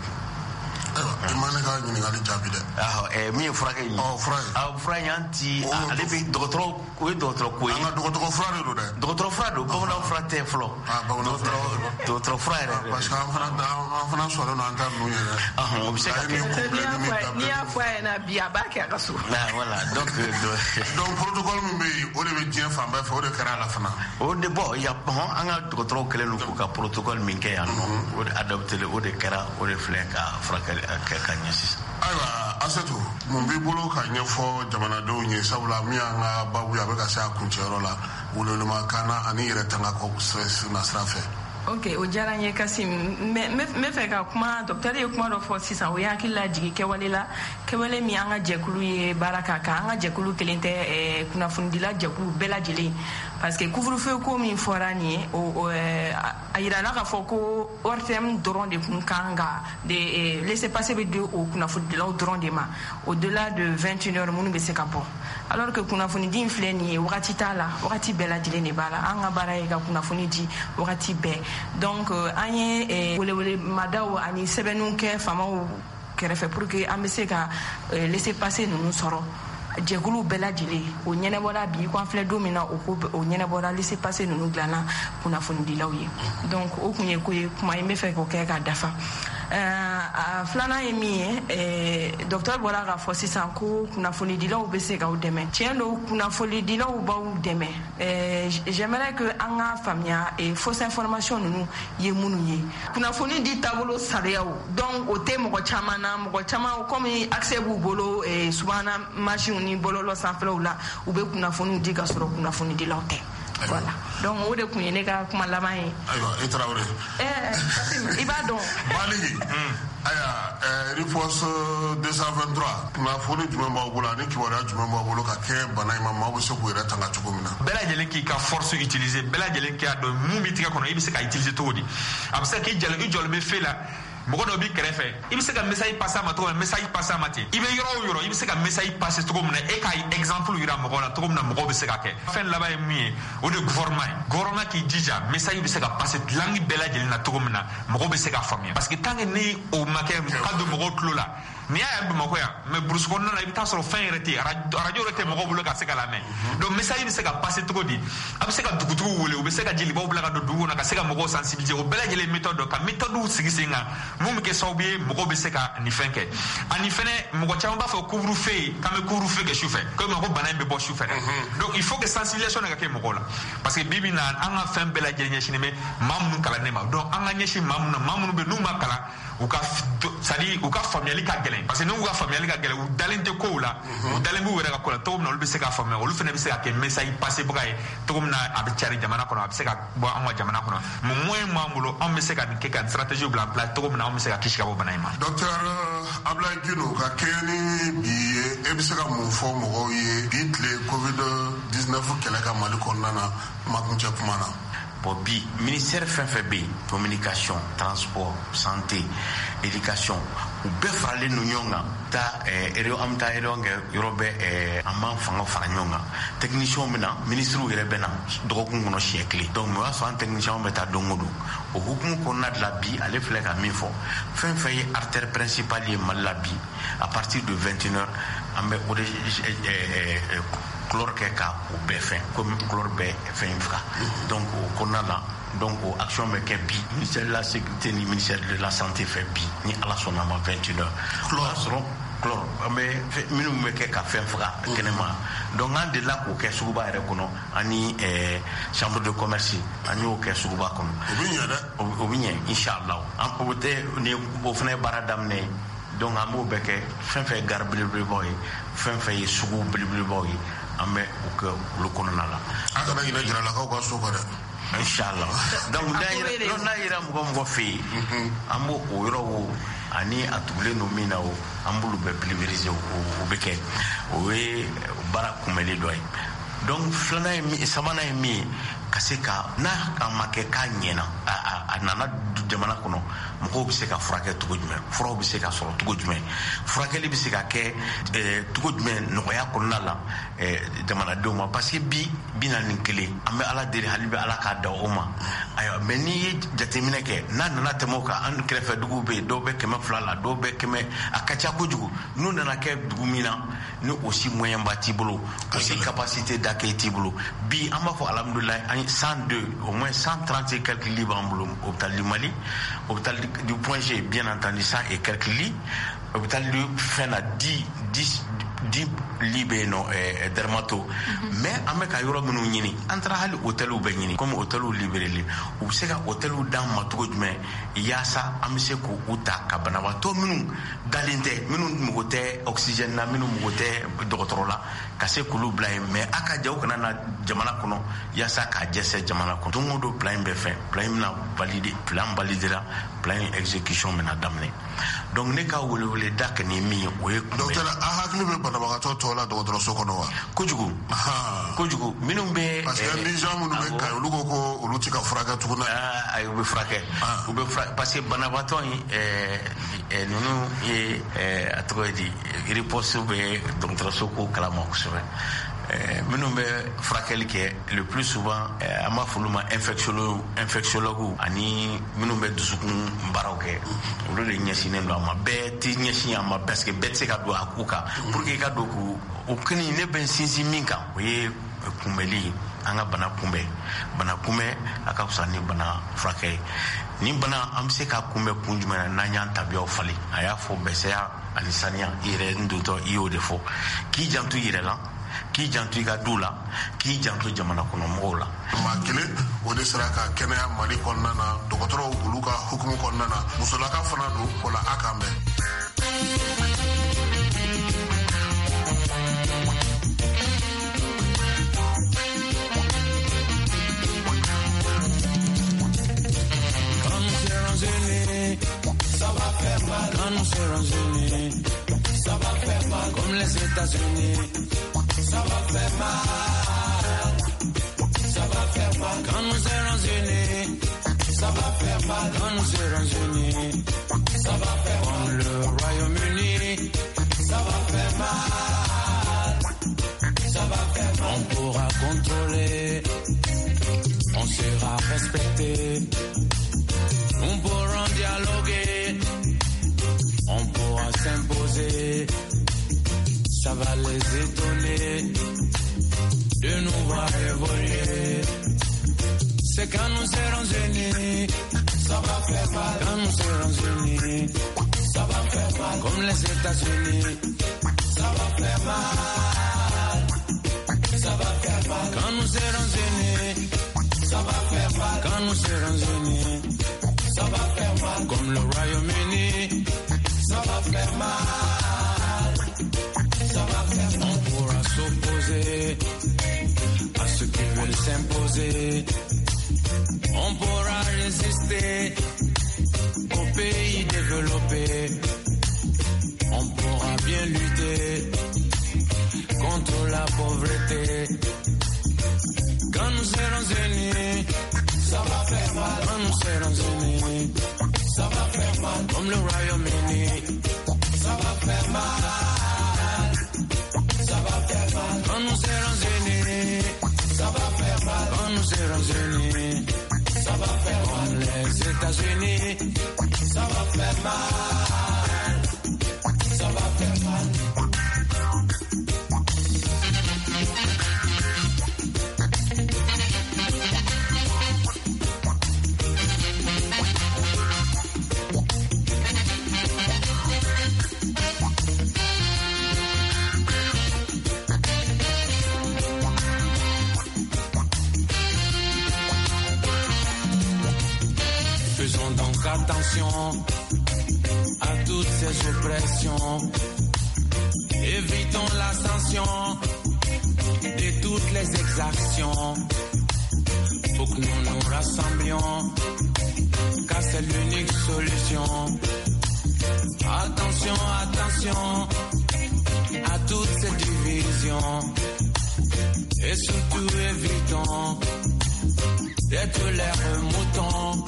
i ma ne ka ɲininkali jaabi dɛ.
min ye furakɛ in ye. fura in an ti ale bɛ dɔgɔtɔrɔ o ye dɔgɔtɔrɔ ko ye.
an ka dɔgɔtɔrɔ fura de don dɛ.
dɔgɔtɔrɔ fura don bamanan fura tɛ fɔlɔ. dɔgɔtɔrɔ fura yɛrɛ.
parce que an fana sɔrɔ don an ta ninnu yɛrɛ.
o bɛ se ka kɛ.
n'i y'a fɔ a ɲɛna bi a b'a kɛ a ka so.
voilà donc
protocole min bɛ yen o de bɛ diɲɛ fan bɛɛ fɛ o de kɛra a la fana.
o de bɔn an ka dɔgɔtɔrɔw kɛlen don k'u ka protocole min kɛ yan nɔ o de adopté o de kɛra o de filɛ ka furakɛli ka ɲɛ sisan.
ayiwa Asetu mun b'i bolo ka ɲɛfɔ jamanadenw ye sabula min y'an ka baabu ye a bɛ ka se a kuncɛyɔrɔ la welewelekan na ani yɛrɛ tanga kɔ nasira fɛ.
Ok, o diyara n ye Kasim. n bɛ fɛ ka kuma docteur ye kuma dɔ fɔ sisan o ye hakili lajigi kɛwale la kɛwale min an ka jɛkulu ye baara k'a kan an ka jɛkulu kelen tɛ kunnafonidila jɛkulu bɛɛ lajɛlen parce que couvre-feu ko min fɔra nin ye a yirala k'a fɔ ko ORTM dɔrɔn de kun kan ka laisser passer bɛ di o kunnafonidilaw dɔrɔn de ma au delà de 21 heures minnu bɛ se ka bɔ alors que kunnafonidi in filɛ nin ye wagati t'a la wagati bɛɛ lajɛlen de b'a la an ka baara ye ka kunnafoni di wagati bɛɛ donc an ye welewele madaw ani sɛbɛnniw kɛ faamaw kɛrɛfɛ pour que an bɛ se ka laisser passer ninnu sɔrɔ jɛkulu bɛɛ lajɛlen o ɲɛnabɔra bi ko an filɛ don min na o ɲɛnabɔra laisser passer ninnu dilanna kunnafonidilaw ye donc o kun ye ko ye kuma ye n bɛ fɛ k'o kɛ ka dafa Flana ye min ye docteur bɔra k'a fɔ sisan ko kunnafonidilaw bɛ se k'aw dɛmɛ. Tiɲɛ don kunnafonidilaw b'aw dɛmɛ. J'aimerais que an ka faamuya fausse information ninnu ye minnu ye. Kunnafoni di taabolo sariyaw donc o tɛ mɔgɔ caman na, mɔgɔ caman comme accès b'u bolo subahana mansinw ni bɔlɔlɔ sanfɛlaw la u bɛ kunnafoniw di ka sɔrɔ kunnafonidilaw tɛ. Voilà. Donc o de kun ye ne ka kuma laban ye.
Ayiwa i Traoré.
I b'a dɔn.
Maliki. Aya riposte 223 kunnafoni jumɛn b'aw bolo ani kibaruya jumɛn b'aw bolo ka kɛ bana in ma maaw bɛ se k'u yɛrɛ tanga cogo min na.
Bɛɛ lajɛlen k'i ka force utiliser, bɛɛ lajɛlen k'a dɔn mun b'i tigɛ kɔnɔ i bɛ se ka utiliser cogo di. A bɛ se k'i jɔlen bɛ feu la. Mɔgɔ dɔ b'i kɛrɛfɛ i bɛ se ka message passer a ma cogo min na message passer a ma ten i bɛ yɔrɔ o yɔrɔ i bɛ se ka message passer cogo min na e k'a exemple yira mɔgɔw la cogo min na mɔgɔw bɛ se ka kɛ fɛn laban ye min ye o de ye gouvernement k'i jija message bɛ se ka passer langue bɛɛ lajɛlen na cogo min na mɔgɔw bɛ se k'a faamuya parce que tant que ni o ma kɛ ka don mɔgɔw tulo la n'i y'a ye Bamakɔ yan mais burusi kɔnɔna na i bɛ taa sɔrɔ fɛn yɛrɛ tɛ yen radio yɛrɛ tɛ mɔgɔw bolo ka se ka lamɛn donc message bɛ se ka passer cogo di a bɛ se ka dugutigiw wele u bɛ se ka jelibaw bila ka don dugu kɔnɔ ka se ka mɔgɔw sensibiliser o bɛɛ lajɛlen méthode dɔ ka méthode sigi sen kan mun bɛ kɛ sababu ye mɔgɔw bɛ se ka nin fɛn kɛ ani fɛnɛ mɔgɔ caman b'a fɔ couvre-feu k'an bɛ couvre-feu kɛ sufɛ ko bana in bɛ bɔ sufɛ dɛ donc il faut que sensibilisation ka kɛ mɔgɔw la parce que bi bi in na an ka fɛn bɛɛ lajɛlen ɲɛsinnen bɛ maa minnu kalannen ma donc an ka ɲɛsin maa minnu na maa minnu bɛ n'u ma kalan u ka faamuyali ka gɛlɛn parce que n'u ka faamuyali ka gɛlɛn u dalen tɛ kow la u dalen b'u yɛrɛ ka ko la cogo min na olu bɛ se k'a faamuya olu fana bɛ se ka kɛ message passer baga ye cogo min na a bɛ cari jamana kɔnɔ a bɛ se ka bɔ an ka jamana kɔnɔ mais moyen m'an bolo anw bɛ se ka nin kɛ ka stratégie bila en place cogo min na anw bɛ se ka kisi ka bɔ bana in ma.
Docteur Ablaye Gindo ka kɛɲɛ ni bi ye e bɛ se ka mun fɔ mɔgɔw ye bi tile COVID-19 kɛlɛ ka Mali kɔnɔna na kumakuncɛ kuma na.
Bon bi ministère fɛn fɛn bɛ yen communication transport santé éducation u bɛɛ faralen no ɲɔgɔn kan an bɛ taa réunion kɛ yɔrɔ bɛɛ an b'an fanga fara ɲɔgɔn kan techniciens bɛ na ministres yɛrɛ bɛ na dɔgɔkun kɔnɔ siɲɛ kelen donc o y'a sɔrɔ an techniciens bɛ taa don o don o hukumu kɔnɔna de la bi ale filɛ ka min fɔ fɛn fɛn ye artère principale ye Mali la bi à partir de 21h an bɛ o de chlore kɛ ka o bɛɛ fɛn comme chlore bɛɛ fɛn faga donc o kɔnɔna la donc o action bɛ kɛ bi ministère de la sécurité ni ministère de la santé fɛ bi ni ala sɔnna ma 21h o y'a sɔrɔ chlore an bɛ minnu bɛ kɛ ka fɛn faga kɛnɛma donc an delila k'o kɛ suguba yɛrɛ kɔnɔ ani chambre de commerce an y'o kɛ suguba kɔnɔ
o bɛ ɲɛ dɛ
o bɛ ɲɛ inchallah an o tɛ ni o fana ye baara daminɛ ye donc an b'o bɛɛ kɛ fɛn fɛn ye gare belebelebaw ye fɛn fɛn ye sugu belebelebaw ye an bɛ o kɛ olu kɔnɔna la.
an kana ɲinɛ jaralakaw ka so kɔ dɛ.
Inchallah donc n'a yera mɔgɔ fɛ yen an b'o o yɔrɔw ani a tugulen don min na o an b'olu bɛɛ prioriser o bɛ kɛ o ye baara kunbɛli dɔ ye donc sabanan ye min ye ka se ka n'a ma kɛ k'a ɲɛna a nana jamana kɔnɔ mɔgɔw bɛ se ka furakɛ cogo jumɛn furaw bɛ se ka sɔrɔ cogo jumɛn furakɛli bɛ se ka kɛ cogo jumɛn nɔgɔya kɔnɔna la jamanadenw ma parce que bi na nin kelen an bɛ ala deli hali bɛ ala k'a da o ma ayiwa mais n'i ye jateminɛ kɛ n'a nana tɛmɛ o kan an kɛrɛfɛ duguw bɛ yen dɔw bɛ 200 la dɔw bɛ 100 a ka ca kojugu n'u nana kɛ dugu min na ni aussi moyen ba t'i bolo aussi capacité d'accueil t'i bolo bi an b'a fɔ alhamdulilayi an 102 au moins 130 et quelques lits b'an bolo hôpital du Mali hôpital du Point G bien entendu 100 et quelques lits hôpital du Fena 10 lits bɛ yen nɔ dermato mais an bɛ ka yɔrɔ minnu ɲini an taara hali hôteliw bɛ ɲini comme hôteliw libérés u bɛ se ka hôteliw d'an ma cogo jumɛn yaasa an bɛ se k'u ta ka banabaatɔ minnu dalen tɛ minnu mago tɛ oxygène na minnu mago tɛ dɔgɔtɔrɔ la ka se k'olu bila yen mais a ka ja u kana na jamana kɔnɔ yaasa k'a jɛsɛ jamana kɔnɔ don o don plan in bɛ fɛn plan in bɛna valider plan validera plan in exécution bɛna daminɛ donc ne ka welewele da kɛ ni min ye o ye
docteur a hakili bɛ banabagatɔ tɔ la dɔgɔtɔrɔso kɔnɔ wa
kojugu minnu bɛ
parce que ni gens minnu bɛ ka olu ko olu tɛ ka furakɛ tuguni
ayi u bɛ furakɛ parce que banabagatɔ in ninnu ye a tɔgɔ ye di riposte bɛ dɔgɔtɔrɔso ko kalama kosɛbɛ minnu bɛ furakɛli kɛ le plus souvent an b'a fɔ olu ma infectiologue ani minnu bɛ dusukun baaraw kɛ olu de ɲɛsinnen don a ma bɛɛ tɛ ɲɛsin a ma parce que bɛɛ tɛ se ka don a ko kan pour que i ka don o kɔni ne bɛ n sinsin min kan o ye kunbɛli an ka bana kunbɛn a ka fisa ni bana furakɛ ye ni bana am se ka kunbɛ kun jumɛn na n'an y'an tabiyaw falen a y'a fɔ bɛsɛya ani saniya i yɛrɛ n dotɔ i y'o de fɔ k'i janto i yɛrɛ la k'i janto i ka du la k'i janto jamana kɔnɔ mɔgɔw la.
maa kelen o de sera ka kɛnɛya Mali kɔnɔna na dɔgɔtɔrɔw olu ka hukumu kɔnɔna na musolaka fana don o la a k'an bɛn.
Quand nous serons unis, ça va faire mal. Comme les États-Unis, ça va faire mal. Ça va faire mal. Quand nous serons unis, ça va faire mal. Quand nous serons unis, ça va faire mal. Comme le Royaume-Uni, ça va faire mal. Ça va faire mal. On pourra contrôler, on sera respecté. On pourra dialoguer, on pourra s'imposer. Ça va les étonner de nous voir évoluer. C'est quand nous serons unis, ça va faire mal. Quand nous serons unis, ça va faire mal. Comme les États-Unis, ça va faire mal. Ça va faire mal. Quand nous serons unis, ça va faire mal. Quand nous serons unis, ça va faire mal. Comme le Royaume-Uni, ça va faire mal. Ça va faire mal. On pourra s'opposer à ceux qui veulent s'imposer. On pourra résister aux pays développés. On pourra bien lutter contre la pauvreté. Quand nous serons unis, ça va faire mal. Quand nous serons unis, ça va faire mal. Comme le Royaume-Uni, ça va faire mal. Ça va faire mal. Quand nous serons unis, ça va faire mal. Quand nous serons unis, ça va faire mal. Comme les États-Unis, ça va faire mal. Ça va faire mal. Attention à toutes ces oppressions. Évitons la sanction de toutes les exactions. Faut que nous nous rassemblions, car c'est l'unique solution. Attention, attention à toutes ces divisions. Et surtout évitons d'être les moutons.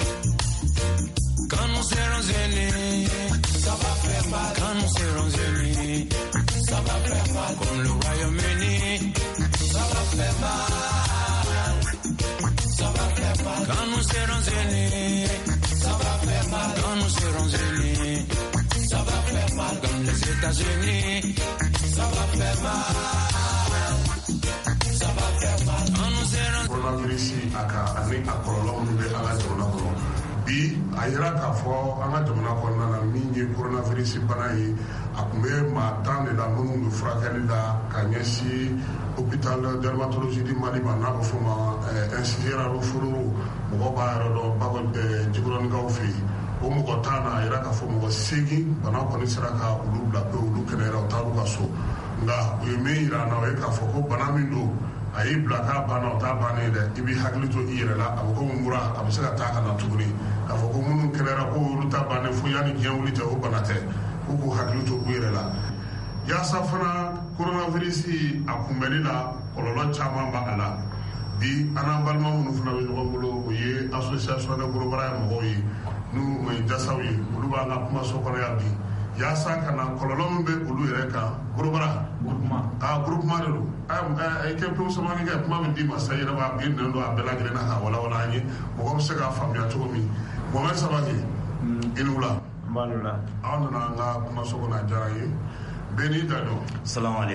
Quand nous serons unis, ça va faire mal. Quand nous serons unis, ça va faire mal. Comme le Royaume-Uni, ça va faire mal. Ça va faire mal. Quand nous serons unis, ça va faire mal. Quand nous serons unis, ça va faire mal. Comme les États-Unis, ça va faire mal. Ça va faire mal. Quand nous serons
coronavirus aka ani akɔlɔlɔ minnu bɛ an ka jamana kɔnɔ bi a yira k'a fɔ an ka jamana kɔnɔna na min ye coronavirus bana ye a tun bɛ maa 10 de la minnu bɛ furakɛli la ka ɲɛsin hôpital dermatologie du Mali ma n'a bɛ fɔ o ma institut Rarufuru mɔgɔ b'a yɔrɔ dɔn Bako Jikɔrɔnikaw fɛ yen o mɔgɔ 10 na a yira k'a fɔ mɔgɔ 8 bana kɔni sera ka olu bila pe olu kɛnɛyara u taar'u ka so nka u ye min yira an na o ye k'a fɔ ko bana min don a y'i bila k'a banna o t'a bannen dɛ i b'i hakili to i yɛrɛ la a bɛ komi mura a bɛ se ka taa ka na tuguni k'a fɔ ko minnu kɛnɛyara ko olu t'a bannen fo yanni diɲɛ wuli cɛ o bana tɛ k'u k'u hakili to u yɛrɛ la yaasa fana coronavirus a kunbɛnni la kɔlɔlɔ caman b'a la bi an n'an balima minnu fana bɛ ɲɔgɔn bolo o ye association de Gorobara mɔgɔw ye n'u ye jasaw ye olu b'an ka kumaso kɔnɔ yan bi yaasa ka na kɔlɔlɔ min bɛ olu yɛrɛ kan Gorobara groupement de don i kɛ pewu samani kɛ kuma min d'i ma sa i yɛrɛ b'a bin nɛn don a bɛɛ lajɛlen na k'a walawala an ye mɔgɔ bɛ se k'a faamuya cogo min Mohamed Sabaki i ni wula aw nana an ka kumaso kɔnɔ a diyara an ye bɛɛ n'i da dɔn.
Salamu alaikum.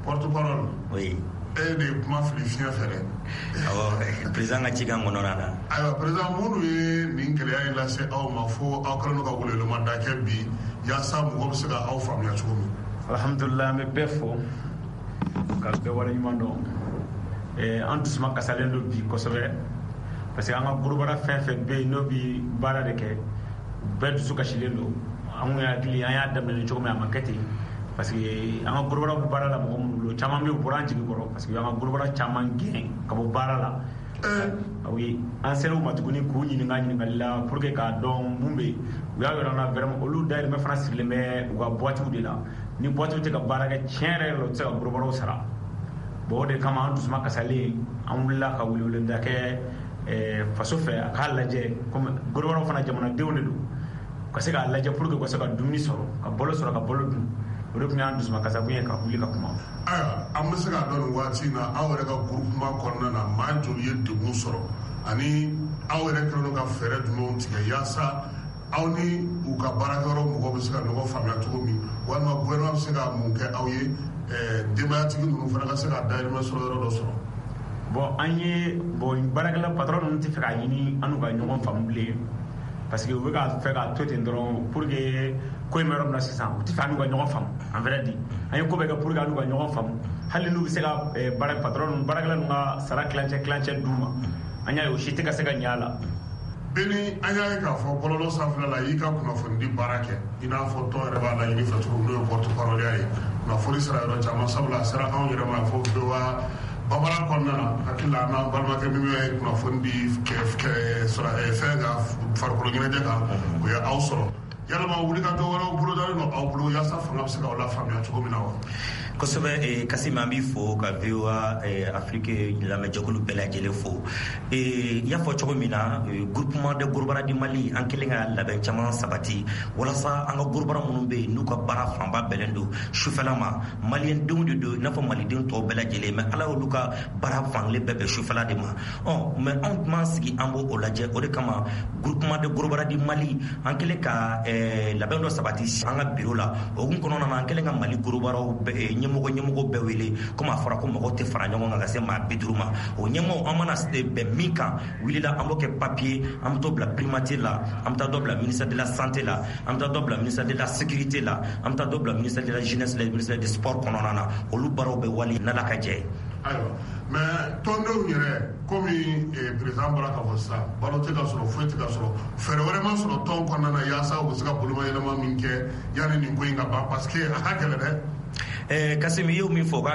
porte-parole.
Oui.
Et de kuma fili fiɲɛ fɛ dɛ.
Awɔ, président ka cikan kɔnɔna na.
Ayiwa, président minnu ye nin gɛlɛya in lase aw ma fo aw kɛlen don ka welewelema da kɛ bi yaasa mɔgɔw bɛ se ka aw faamuya cogo min.
Alhamdulillah, an bɛ bɛɛ fo ka bɛɛ waleɲuman dɔn. An dusuma kasalen don bi kosɛbɛ parce que an ka gorobara fɛn fɛn bɛ yen n'o bɛ baara de kɛ bɛɛ dusu kasilen don. An hakili an y'a daminɛ ni cogo min a ma kɛ ten parce que an ka gorobara bɛ baara la mɔgɔ minnu bolo caman bɛ bɔra an jigi kɔrɔ parce que an ka gorobara caman gɛn ka bɔ baara la. Oui, an sera u ma tuguni k'u ɲiningali la pour que k'a dɔn mun bɛ yen u y'a yɔrɔ na vraiment olu dayirimɛ fana sigilen bɛ u ka boîtes de la ni boîtes tɛ ka baara kɛ tiɲɛ yɛrɛ la u tɛ se ka gorobaraw sara bon o de kama an dusuma kasalen an wulila ka weleweleda kɛ faso fɛ a k'a lajɛ comme gorobaraw fana jamanadenw de don ka se k'a lajɛ pour que u ka se ka dumuni sɔrɔ ka balo sɔrɔ ka balo dun o de tun y'an dusuma kasakun ye ka wuli ka kuma.
Ayiwa, an bɛ se k'a dɔn nin waati in na aw yɛrɛ ka groupement kɔnɔna na maa joli ye degun sɔrɔ ani aw yɛrɛ kɛlen don ka fɛɛrɛ jumɛnw tigɛ yaasa aw ni u ka baarakɛyɔrɔ mɔgɔw bɛ se ka ɲɔgɔn faamuya cogo min walima gouvernement bɛ se ka mun kɛ aw ye denbayatigi ninnu fana ka se ka dayirimɛ sɔrɔ yɔrɔ dɔ sɔrɔ.
Bon, an ye baarakɛla patron ninnu tɛ fɛ k'a ɲini an n'u ka ɲɔgɔn faamu bilen parce que u bɛ ka fɛ k'a to ten dɔrɔn pour que ko in bɛ yɔrɔ min na sisan u tɛ fɛ an n'u ka ɲɔgɔn faamu en vrai dit an ye ko bɛɛ kɛ pour que an n'u ka ɲɔgɔn faamu hali n'u bɛ se ka baarakɛla ninnu ka sara kilancɛ d'u ma an y'a ye o si tɛ ka se ka ɲɛ a la.
Beni an y'a ye k'a fɔ bɔlɔlɔ sanfɛla la i y'i ka kunnafoni di baara kɛ i n'a fɔ tɔn yɛrɛ b'a laɲini fɛ cogo min n'o ye porte-parole ye kunnafoni sera yɔrɔ caman sabula a sera anw yɛrɛ ma fɔ VOA bamanan kɔnɔna na hakili la an n'an balimakɛ minnu ye kunnafoni di fɛn ka farikolo ɲɛnajɛ kan o ye aw sɔrɔ yalama wulikajɔ wɛrɛw bolodalen don aw bolo yaasa fanga bɛ se ka o la faamuya cogo min na wa.
Kosɛbɛ Kassim an b'i fo ka VOA Afrique lamɛnjɛkulu bɛɛ lajɛlen fo i y'a fɔ cogo min na groupement de Gorobara di Mali an kɛlen ka labɛn caman sabati walasa an ka gorobara minnu bɛ yen n'u ka baara fanba bɛnnen don sufɛla ma maliyɛndenw de don i n'a fɔ malidenw tɔw bɛɛ lajɛlen mais ala y'olu ka baara fangelen bɛɛ bɛn sufɛla de ma mais anw tun b'an sigi an b'o lajɛ o de kama groupement de Gorobara di Mali an kɛlen ka labɛn dɔ sabati an ka bureau la o kun kɔnɔna na an kɛlen ka Mali gorobaraw ɲɛmɔgɔ bɛɛ wele komi a fɔra ko mɔgɔw tɛ fara ɲɔgɔn kan ka se maa 50 ma o ɲɛmɔgɔ an mana bɛn min kan wulila an b'o kɛ papier an bɛ t'o bila primature la an bɛ taa dɔ bila ministère de la santé la an bɛ taa dɔ bila ministère de la sécurité la an bɛ taa dɔ bila ministère de la jeunesse la ministère du sport kɔnɔna na olu baaraw bɛ wali n'ala ka jɛ ye.
Ayiwa mais tɔndenw yɛrɛ komi président bɔra ka fɔ sisan balo tɛ ka sɔrɔ foyi tɛ ka sɔrɔ fɛɛrɛ wɛrɛ ma sɔrɔ tɔn kɔnɔna na yaasa u bɛ se ka bolomayɛlɛma min kɛ yanni nin ko in ka ban parce que a ka gɛlɛn dɛ.
Kassim i y'o min fɔ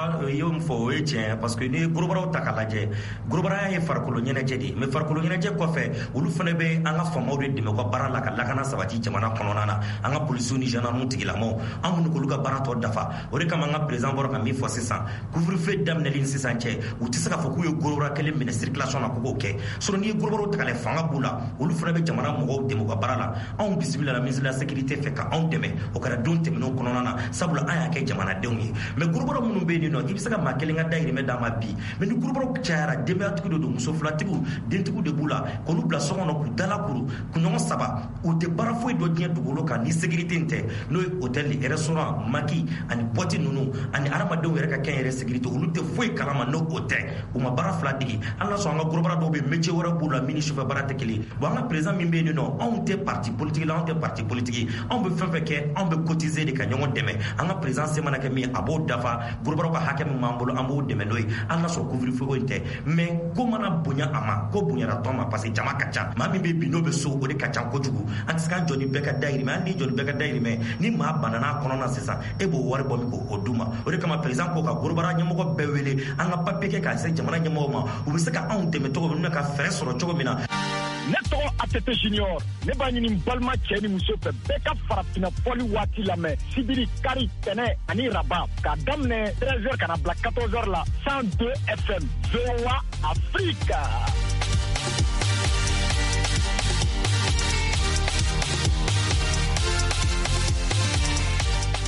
o ye tiɲɛ parce que ni gorobaraw ta k'a lajɛ gorobaraya ye farikolo ɲɛnajɛ de ye mais farikolo ɲɛnajɛ kɔfɛ olu fana bɛ an ka faamaw de dɛmɛ u ka baara la ka lakana sabati jamana kɔnɔna na an ka polisiw ni gendarmew tigilamaw an minnu k'olu ka baara tɔ dafa o de kama an ka président bɔra ka min fɔ sisan couvre-feu daminɛli ni sisan cɛ u tɛ se k'a fɔ k'u ye gorobara kelen minɛ circulation na k'u k'o kɛ sinon n'i ye gorobaraw ta k'a lajɛ fanga b'u la olu fana bɛ jamana mɔgɔw dɛmɛ u ka baara la anw bisimila la ministre de la sécurité fɛ ka anw dɛmɛ o kɛra don tɛmɛnenw kɔnɔna na sabula an y'a kɛ jamanadenw ye mais gorobara minnu bɛ yen nɔ i bɛ se ka maa kelen ka dayirimɛ d'a ma bi mais ni gorobaraw cayara denbayatigiw de don muso filatigiw dentigiw de b'u la k'olu bila so kɔnɔ k'u dalakuru kunɲɔgɔn 3 u tɛ baara foyi dɔ diɲɛ dugukolo kan ni sécurité in tɛ n'o ye hôtel restaurant maki ani boîte ninnu ani adamadenw yɛrɛ ka kɛn yɛrɛ sécurité olu tɛ foyi kalama n'o tɛ u ma baara fila digi ala sɔn an ka gorobara dɔw bɛ métier wɛrɛ b'u la min ni sufɛ baara tɛ kelen bon an ka président min bɛ yen nɔ anw tɛ parti politique la anw tɛ parti politique anw bɛ fɛn fɛn kɛ anw bɛ cotiser de ka ɲɔgɔn dɛmɛ an ka président se mana kɛ min a b'o dafa gorobaraw ka hakɛ min b'an bolo an b'o dɛmɛ n'o ye an ka sɔrɔ couvre-feu in tɛ mais ko mana bonya a ma ko bonyara tɔn ma parce que jama ka ca maa min bɛ bi n'o bɛ so o de ka ca kojugu an tɛ se k'an jɔ ni bɛɛ ka dayirimɛ hali n'i jɔ ni bɛɛ ka dayirimɛ ni maa banana kɔnɔna sisan e b'o wari bɔ min k'o d'u ma o de kama président ko ka gorobara ɲɛmɔgɔ bɛɛ wele an ka papier kɛ k'a se jamana ɲɛmɔgɔw ma u bɛ se ka anw dɛmɛ cogo min na ka fɛɛrɛ sɔrɔ cogo min na.
Ne tɔgɔ ATT Junior ne b'a ɲini balima cɛ ni muso fɛ bɛɛ ka farafinna fɔli waati lamɛn sibiri kari tɛnɛ ani raba k'a daminɛ 13h ka na bila 14h la 102 FM VOA Afrique.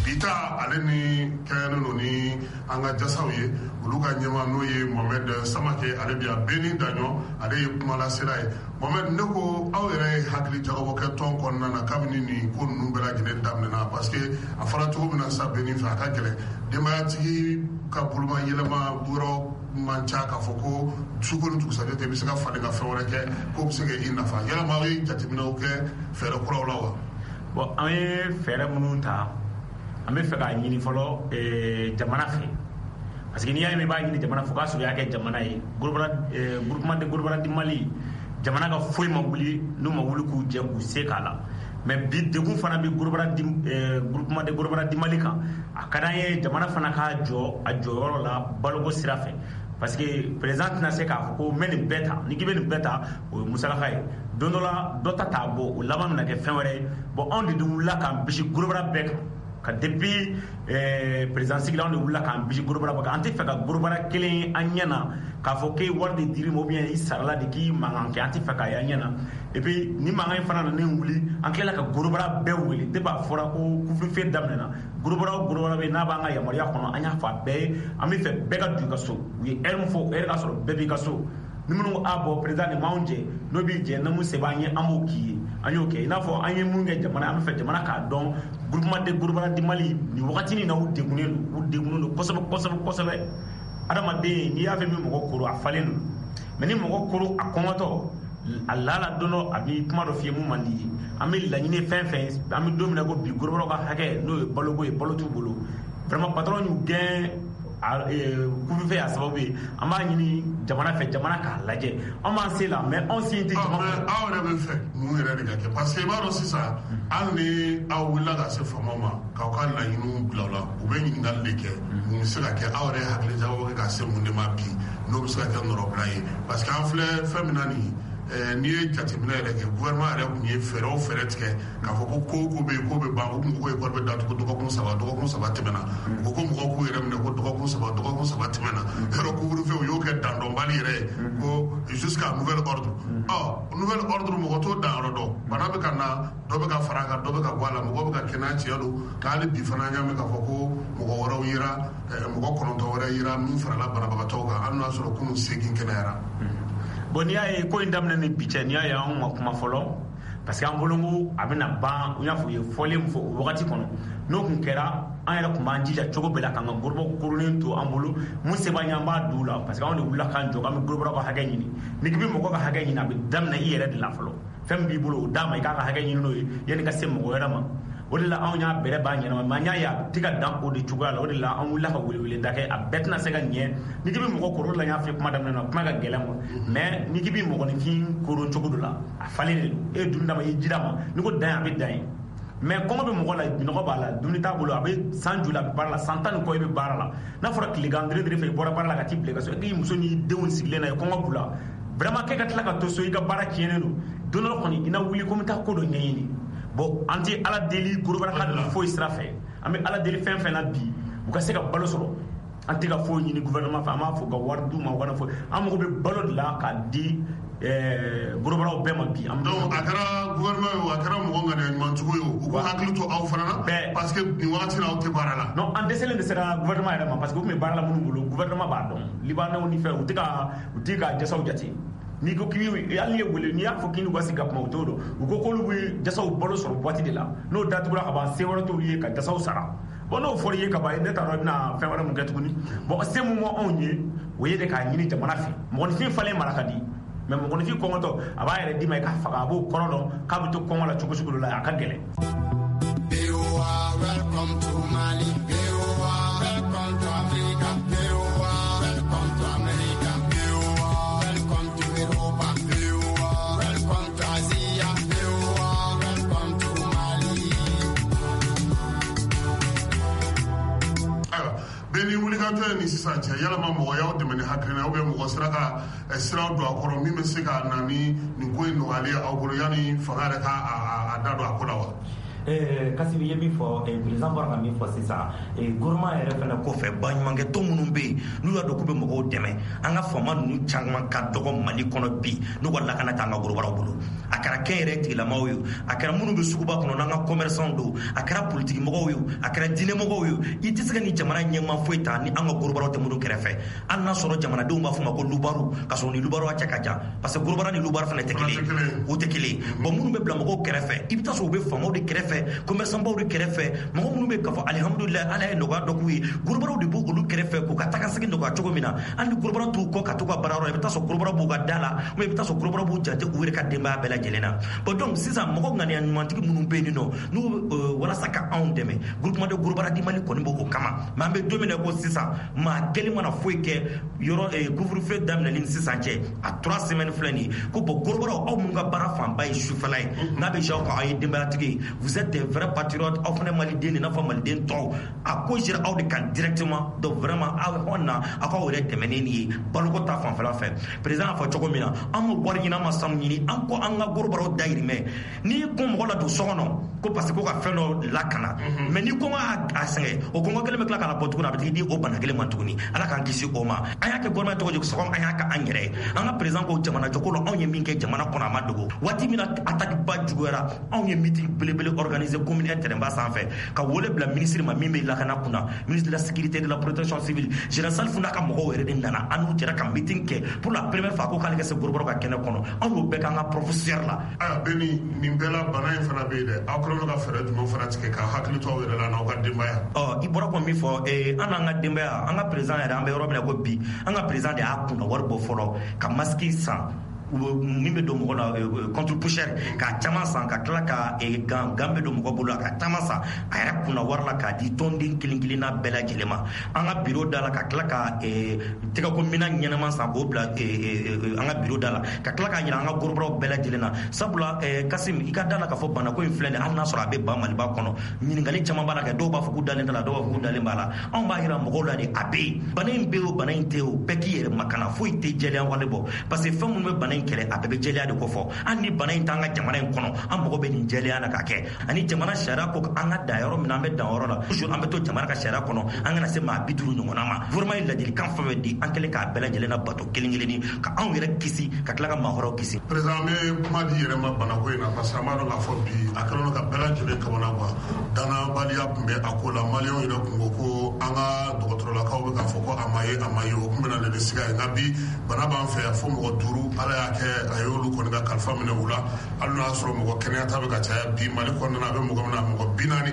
bita ale ni kɛɲɛnen no ni an ka jasaw ye olu ka ɲɛma n'o ye Mohamed Samake ale bi a Beni Daɲɔ ale ye kuma lasela ye. Mohamed, ne ko aw yɛrɛ ye hakili jagabɔ kɛ tɔn kɔnɔna na kabini nin ko ninnu bɛɛ lajɛlen daminɛna parce que a fɔra cogo min na sa Beni fɛ a ka gɛlɛn denbayatigi ka boloma yɛlɛma yɔrɔ man ca k'a fɔ ko suko ni dugusajɛ tɛ bɛ se ka falen ka fɛn wɛrɛ kɛ k'o bɛ se ka i nafa yalama aw ye jateminɛw kɛ fɛɛrɛ kuraw la wa?
Bon, an ye fɛɛrɛ minnu ta an bɛ fɛ k'a ɲini fɔlɔ jamana fɛ parce que n'i y'a ye i b'a ɲini jamana fo k'a sɔrɔ i y'a kɛ jamana ye groupement de Gorobara di Mali jamana ka foyi ma wuli n'u ma wuli k'u jɛ k'u se k'a la mais bi degun fana bɛ groupement de Gorobara di Mali kan a ka d'an ye jamana fana k'a jɔ a jɔyɔrɔ la baloko sira fɛ parce que président tɛna se k'a fɔ ko n bɛ nin bɛɛ ta ni k'i bɛ nin bɛɛ ta o ye musaka ye don dɔ la dɔ ta t'a bɔ o laban bɛna kɛ fɛn wɛrɛ ye bon anw de wulila k'an bisi Gorobara bɛɛ kan ka depuis président sigila anw de wulila k'an bisi Gorobara bɛɛ kan an tɛ fɛ ka Gorobara kelen an ɲɛ na k'a fɔ k'e wari de dir'i ma ou bien i sarala de k'i mankan kɛ an tɛ fɛ k'a ye an ɲɛ na et puis ni mankan in fana nana wuli an tilala ka Gorobara bɛɛ wele depuis a fɔra ko couvre-feu daminɛna Gorobara o Gorobara bɛ n'a b'an ka yamaruya kɔnɔ an y'a fɔ a bɛɛ ye an bɛ fɛ bɛɛ ka don i ka so u ye heure min fɔ heure ka sɔrɔ bɛɛ b'i ka so ni minnu ko bɔ président de m'anw jɛ n'o b'i jɛ na mun se b'an ye an b'o k'i ye an y'o kɛ i n'a fɔ an ye mun kɛ jamana an bɛ fɛ jamana k'a dɔn groupement de Gorobara di Mali nin wagati nin na u degunnen don kosɛbɛ adamaden n'i y'a fɛ min mɔgɔ koro a falen don mais ni mɔgɔ koro a kɔngɔtɔ a lala don dɔ a b'i kuma dɔ f'i ye mun man di ye an bɛ laɲini fɛn an bɛ don min na ko bi Gorobara ka hakɛ n'o ye baloko ye balo t'u bolo vraiment patron y'u gɛn couvre-feu a sababu ye an b'a ɲini jamana fɛ jamana k'a lajɛ an b'an se la mais anw si tɛ jamana
fɛ. Aw yɛrɛ bɛ fɛ mun yɛrɛ de ka kɛ parce que i b'a dɔn sisan hali ni aw wulila ka se faamaw ma k'aw ka laɲiniw bila o la u bɛ ɲininkali de kɛ mun bɛ se ka kɛ aw yɛrɛ hakili jagabɔ kɛ ka se mun de ma bi n'o bɛ se ka kɛ nɔrɔbila ye parce que an filɛ fɛn min na nin n'i ye jateminɛ yɛrɛ kɛ gouvernement yɛrɛ tun ye fɛɛrɛ tigɛ k'a fɔ ko ko bɛ yen ko bɛ ban o mɔgɔw ye wari bɛ datugu dɔgɔkun saba tɛmɛna u ko mɔgɔw k'u yɛrɛ minɛ ko dɔgɔkun saba tɛmɛna yɔrɔ couvre-feu u y'o kɛ dandɔnbali yɛrɛ ye ko jusqu'à nouvel ordre nouvel ordre mɔgɔ t'o danyɔrɔ dɔn bana bɛ ka na dɔ bɛ ka fara a kan dɔ bɛ ka bɔ a la mɔgɔ bɛ ka kɛnɛya tiɲɛ don k'ale bi fana an y'a mɛn k'a fɔ ko mɔgɔ wɛrɛw yera mɔgɔ 9 wɛrɛ yera min farala banabagatɔw kan hali n'a sɔrɔ kunun 8 kɛnɛyara.
Bon n'i y'a ye ko in daminɛ ni bi cɛ n'i y'a ye anw ma kuma fɔlɔ parce que an bolo ko a bɛna ban n y'a fɔ u ye fɔlen min fɔ o wagati kɔnɔ n'o tun kɛra an yɛrɛ tun b'an jija cogo bɛɛ la k'an ka Gorobara koronen to an bolo mun se b'an ye an b'a d'u la parce que anw de wulila k'an jɔ k'an bɛ Gorobara ka hakɛ ɲini ni k'i bɛ mɔgɔ ka hakɛ ɲini a bɛ daminɛ i yɛrɛ de la fɔlɔ fɛn min b'i bolo o d'a ma i k'a ka hakɛ ɲini n'o ye yanni ka se mɔgɔ wɛrɛ ma o de la anw y'a bɛrɛ b'an ɲɛnama mais an y'a ye a tɛ ka dan o de cogoya la o de la an wulila ka weleweleda kɛ a bɛɛ tɛna se ka ɲɛ ni k'i bɛ mɔgɔ koro la n y'a f'i kuma daminɛ na kuma ka gɛlɛn ma mais ni k'i bɛ mɔgɔninfin koro cogo dɔ la a falen de don e ye dumuni d'a ma i ye ji d'a ma ni ko dan a bɛ dan ye mais kɔngɔ bɛ mɔgɔ la minɔgɔ b'a la dumuni t'a bolo a bɛ san joli a bɛ baara la san 10 ni kɔ i bɛ baara la n'a fɔra tilegan dere fɛ i bɔra baara la ka t'i bila ka so e k'i muso n'i denw sigilen na ye kɔngɔ b'u la vraiment k'e ka tila ka to so i ka baara tiɲɛnen don don dɔ kɔni i na wuli ko n bɛ taa ko dɔ ɲɛɲini bon an tɛ ala deli Gorobara ka don foyi sira fɛ an bɛ ala deli fɛn na bi u ka se ka balo sɔrɔ an tɛ ka foyi ɲini gouvernement fɛ an b'a fɔ ka wari d'u ma wari fɔ an mago bɛ balo de la k'a di Gorobaraw bɛɛ ma bi.
Donc a kɛra gouvernement ye o a kɛra mɔgɔ ŋaniya ɲuman cogo ye o u ko hakili to aw fana na parce que nin wagati la aw tɛ baara la.
Non an dɛsɛlen de sera gouvernement yɛrɛ ma parce que u tun bɛ baara la minnu bolo gouvernement b'a dɔn Libanɛw ni fɛn u tɛ ka jasaw jate. N'i ko k'i hali ye wele n'i y'a fɔ k'i n'u ka sigi ka kuma u t'o dɔn u ko k'olu bɛ jasaw balo sɔrɔ boîte de la n'o datugura ka ban se wɛrɛ t'olu ye ka jasaw sara bon n'o fɔra i ye ka ban ne t'a dɔn i bɛna fɛn wɛrɛ mun kɛ tuguni bon se mun ma anw ye o ye de k'a ɲini jamana fɛ mɔgɔninfin falen mara ka di mais mɔgɔninfin kɔngɔtɔ a b'a yɛrɛ d'i ma i k'a faga a b'o kɔrɔ dɔn k'a bɛ to kɔngɔ la cogo sugu dɔ la a ka gɛlɛn.
Welcome to Mali. Welcome to Africa. Welcome to America. Welcome to Europa. Welcome to Asia. Welcome to Mali.
Beni wulikajɔ ye ni sisan cɛ yalama mɔgɔ y'aw dɛmɛ ni hakilina mɔgɔ sera ka siraw don a kɔrɔ min bɛ se ka na ni nin ko in nɔgɔyali aw bolo yanni fanga yɛrɛ ka da don a ko la wa?
Kasimi ye min fɔ président bɔra ka min fɔ sisan gouvernement yɛrɛ fana kɔfɛ baɲumankɛ tɔn minnu bɛ yen n'u y'a dɔn k'u bɛ mɔgɔw b'o dɛmɛ an ka fama ninnu caman ka dɔgɔ Mali kɔnɔ bi n'u ka lakana t'an ka gorobaraw bolo a kɛra kɛn yɛrɛ tigilamaw ye a kɛra minnu bɛ suguba kɔnɔ n'an ka commerçants don a kɛra politique mɔgɔw ye a kɛra diinɛmɔgɔw ye i tɛ se ka ni jamana ɲɛmaa foyi ta ni an ka gorobaraw tɛ minnu kɛrɛfɛ hali n'a sɔrɔ jamanadenw b'a fɔ ma ko lubaru ka sɔrɔ ni lubaru a cɛ ka jan parce que gorobara ni lubaru fana tɛ kelen o tɛ kelen bon minnu bɛ bila mɔgɔw kɛrɛfɛ i bɛ taa sɔrɔ u bɛ famaw de kɛrɛfɛ commerçants baw de kɛrɛfɛ mɔgɔ minnu bɛ k'a fɔ alihamudulilayi ala ye nɔgɔya dɔ k'u ye gorobaraw de b'u olu kɛrɛfɛ k'u ka taga segin nɔgɔya cogo min na hali ni gorobara t'u kɔ ka to ka baara yɔrɔ i bɛ taa sɔrɔ gorobara b'u ka da la ou bien i bɛ taa sɔrɔ gorobara b'u jate u yɛrɛ ka denbaya bɛɛ lajɛlen na bon donc sisan mɔgɔ ŋaniya ɲumantigi minnu bɛ yen nɔ n'u walasa ka anw dɛmɛ groupement de gorobara di Mali kɔni b'o kama mais an bɛ don min na ko sisan maa kelen mana foyi kɛ yɔrɔ couvre-feu daminɛli ni sisan cɛ a 3 semaines filɛ nin ye ko bon gorobaraw aw minnu ka baara fanba ye sufɛla ye n'a bɛ jaw kan aw ye denbayatigi ye vous êtes des vrais patriotes aw fana maliden de n'a fɔ maliden tɔw a ko jira aw de kan directement donc vraiment aw na aw k'aw yɛrɛ dɛmɛ ni nin ye baloko ta fanfɛla fɛ président y'a fɔ cogo min na an ma wari ɲini an ma sanu ɲini an ko an ka gorobaraw dayirimɛ n'i ko mɔgɔ la don so kɔnɔ ko parce que ko ka fɛn dɔ lakana mais ni kɔngɔ a sɛgɛn o kɔngɔ kelen bɛ tila ka na bɔ tuguni a bɛ t'i di o bana kelen ma tuguni ala k'an kisi o ma an y'a kɛ gouvernement tɔgɔ jɔ sɔgɔma an y'a kɛ an yɛrɛ ye an ka président ko jamana jɔko la anw ye min kɛ jamana kɔnɔ a ma dogo waati min na attaque ba juguyara anw ye meeting belebele organiser commune terrainba sanfɛ ka wele bila ministre ma min bɛ lakana kunna ministre de la sécurité de la protection civile général Salifou n'a ka mɔgɔw yɛrɛ de nana an n'u jɛra ka meeting kɛ pour la première fois ko k'ale ka se gorobaraw ka kɛnɛ kɔnɔ anw y'o bɛɛ k'an ka professeur la
Beni nin bɛɛ la bana in fana bɛ yen dɛ aw kɛlen ka fɛɛrɛ jumɛn fana tigɛ ka hakili to aw yɛrɛ la n'aw ka denbaya
i bɔra ko min fɔ an n'an ka denbaya an ka président yɛrɛ an bɛ yɔrɔ min na ko bi an ka président de y'a kunna wari bɔ fɔlɔ ka masque san min bɛ don mɔgɔ la contre poussière k'a caman san ka tila ka gan bɛ don mɔgɔ bolo la ka caman san a yɛrɛ kunna wari la k'a di tɔnden kelen kelenna bɛɛ lajɛlen ma an ka bureau da la ka tila ka tɛgɛko minɛn ɲɛnama san k'o bila an ka bureau da la ka tila k'a yira an ka gorobaraw bɛɛ lajɛlen na sabula Kasim i ka da la k'a fɔ banako in filɛ nin hali n'a sɔrɔ a bɛ ban Maliba kɔnɔ ɲininkali caman b'a la kɛ dɔw b'a fɔ k'u dalen t'a la dɔw b'a fɔ k'u dalen b'a la anw b'a yira mɔgɔw la de a bɛ yen bana in bɛ yen o bana in tɛ o bɛɛ k'i yɛrɛ makana foyi tɛ jɛlenya wale bɔ parce que fɛn minnu bɛ bana in kɛlɛ a bɛɛ bɛ jɛlenya de kofɔ hali ni bana in t'an ka jamana in kɔnɔ an mɔgɔ bɛ nin jɛlenya na ka kɛ ani jamana sariya ko an ka dan yɔrɔ min na an bɛ dan yɔrɔ la toujours an bɛ to jamana ka sariya kɔnɔ an kana se maa 50 ɲɔgɔnna ma vraiment ye ladilikan fɛn fɛn di an kɛlen k'a bɛɛ lajɛlen na bato kelen kelenni ka anw yɛrɛ kisi ka tila ka maa wɛrɛw kisi.
président bɛ kuma di yɛrɛ ma banako in na parce que an b'a dɔn k'a fɔ bi a kɛlen ka bɛɛ lajɛlen kamana quoi danabaliya tun bɛ a ko la maliyɛnw yɛrɛ kun ko ko an ka dɔgɔtɔrɔlakaw bɛ k'a fɔ ko a ma ye o tun bɛ na ni siga ye nka bi bana b'an fɛ yan fo mɔgɔ 5 ala y'a kɛ a y'olu kɔni ka kalifa minɛ u la hali n'a sɔrɔ mɔgɔ kɛnɛya ta bɛ ka caya bi Mali kɔnɔna a bɛ mɔgɔ min na mɔgɔ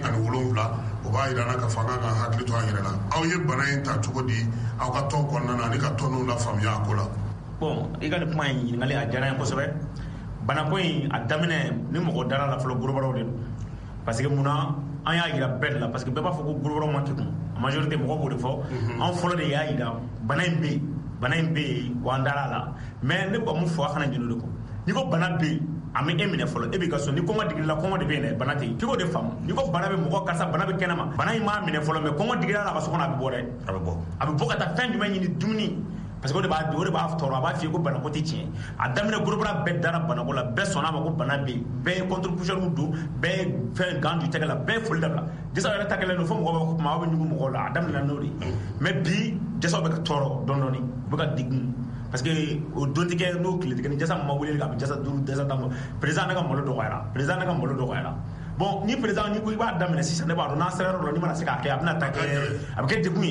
47 o b'a yira na ka fanga ka hakili to an yɛrɛ la aw ye bana in ta cogo di aw ka tɔn kɔnɔna na ani ka tɔnw la faamuya a ko la.
bon i ka nin kuma in ɲininkali a diyara n ye kosɛbɛ banako in a daminɛ ni mɔgɔ dara la fɔlɔ gorobaraw de don parce que munna an y'a yira bɛɛ de la parce que bɛɛ b'a fɔ ko gorobaraw man kekun a majorité mɔgɔ b'o de fɔ an fɔlɔ de y'a yira bana in bɛ yen wa an dara a la mais ne bɛ mun fɔ a kana jɛn o de kɔ n'i ko bana bɛ yen a bɛ e minɛ fɔlɔ e b'i ka so ni kɔngɔ digirila kɔngɔ de bɛ yen dɛ bana tɛ yen f'i k'o de faamu n'i ko bana bɛ mɔgɔ karisa bana bɛ kɛnɛma bana in m'a minɛ fɔlɔ mais kɔngɔ digirila la ka so kɔnɔ a bɛ bɔ dɛ a bɛ bɔ ka taa fɛn jumɛn ɲini dumuni parce que o de b'a tɔɔrɔ a b'a f'i ye ko banako tɛ tiɲɛ a daminɛ gorobara bɛɛ dara banako la bɛɛ sɔnna a ma ko bana bɛ yen bɛɛ ye contre poussière don bɛɛ ye fɛn gan du tɛgɛ la bɛɛ ye foli dabila jasaw yɛrɛ ta kɛlen don fo mɔgɔw b'a fɔ kuma aw bɛ ɲugu mɔgɔw la a daminɛ n'o de mais bi jasaw bɛ ka tɔɔrɔ dɔɔni u bɛ ka degun parce que o dontigɛ n'o tiletigɛ ni jasa ma wele a bɛ jasa 5 jasa 10 président ne ka malo dɔgɔyara bon ni président ni ko i b'a daminɛ sisan ne b'a dɔn n'a sera yɔrɔ la ni mana se k'a kɛ a bɛna taa kɛ a bɛ kɛ degun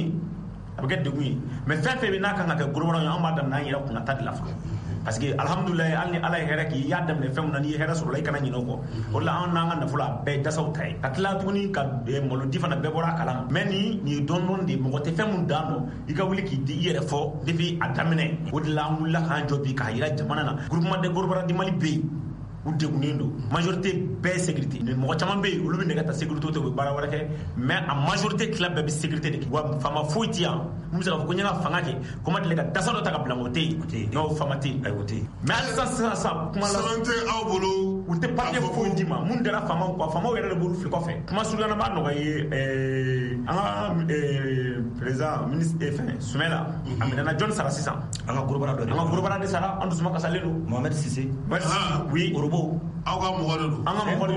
ye mais fɛn fɛn bɛ n'a kan ka kɛ gorobaraw ye an b'a daminɛ an yɛrɛ kunna ta de la fɔlɔ parce que alhamdulilayi hali ni ala ye hɛrɛ k'i y'a daminɛ fɛn min na n'i ye hɛrɛ sɔrɔ la i kana ɲinɛ o kɔ o la an n'an ka nafolo a bɛɛ jasaw ta ye ka tila tuguni ka malodi fana bɛɛ bɔra a kalama mais nin ye dɔɔni de mɔgɔ tɛ fɛn min dan nɔ i ka wuli k'i di i yɛrɛ fɔ depuis a daminɛ o de la an wulila k'an jɔ bi k'a yira jamana na groupement de gorobara di Mali bɛ yen u degunnen don majorité bɛɛ ye sécurité mɔgɔ caman bɛ yen olu bɛ nɛgɛ ta sécurité to u bɛ baara wɛrɛ kɛ mais a majorité tila bɛɛ bɛ sécurité de kɛ wa faama foyi tɛ yan mun bɛ se k'a fɔ ko n ye n ka fanga kɛ ko n ma deli ka dasa dɔ ta ka bila o tɛ yen n'o faama tɛ yen o tɛ yen mais hali sisan kuma la
sɛbɛn tɛ aw bolo
u tɛ papier foyi d'i ma mun dara faamaw quoi faamaw yɛrɛ de b'olu fili kɔfɛ kuma surunya na b'a nɔgɔya ye président ministre Soumela amina John Sara sisan
an ka gorobara
de sara an dusuma kasalen don
Mohamed Cissé
oui
Orobo
aw ka mɔgɔ de don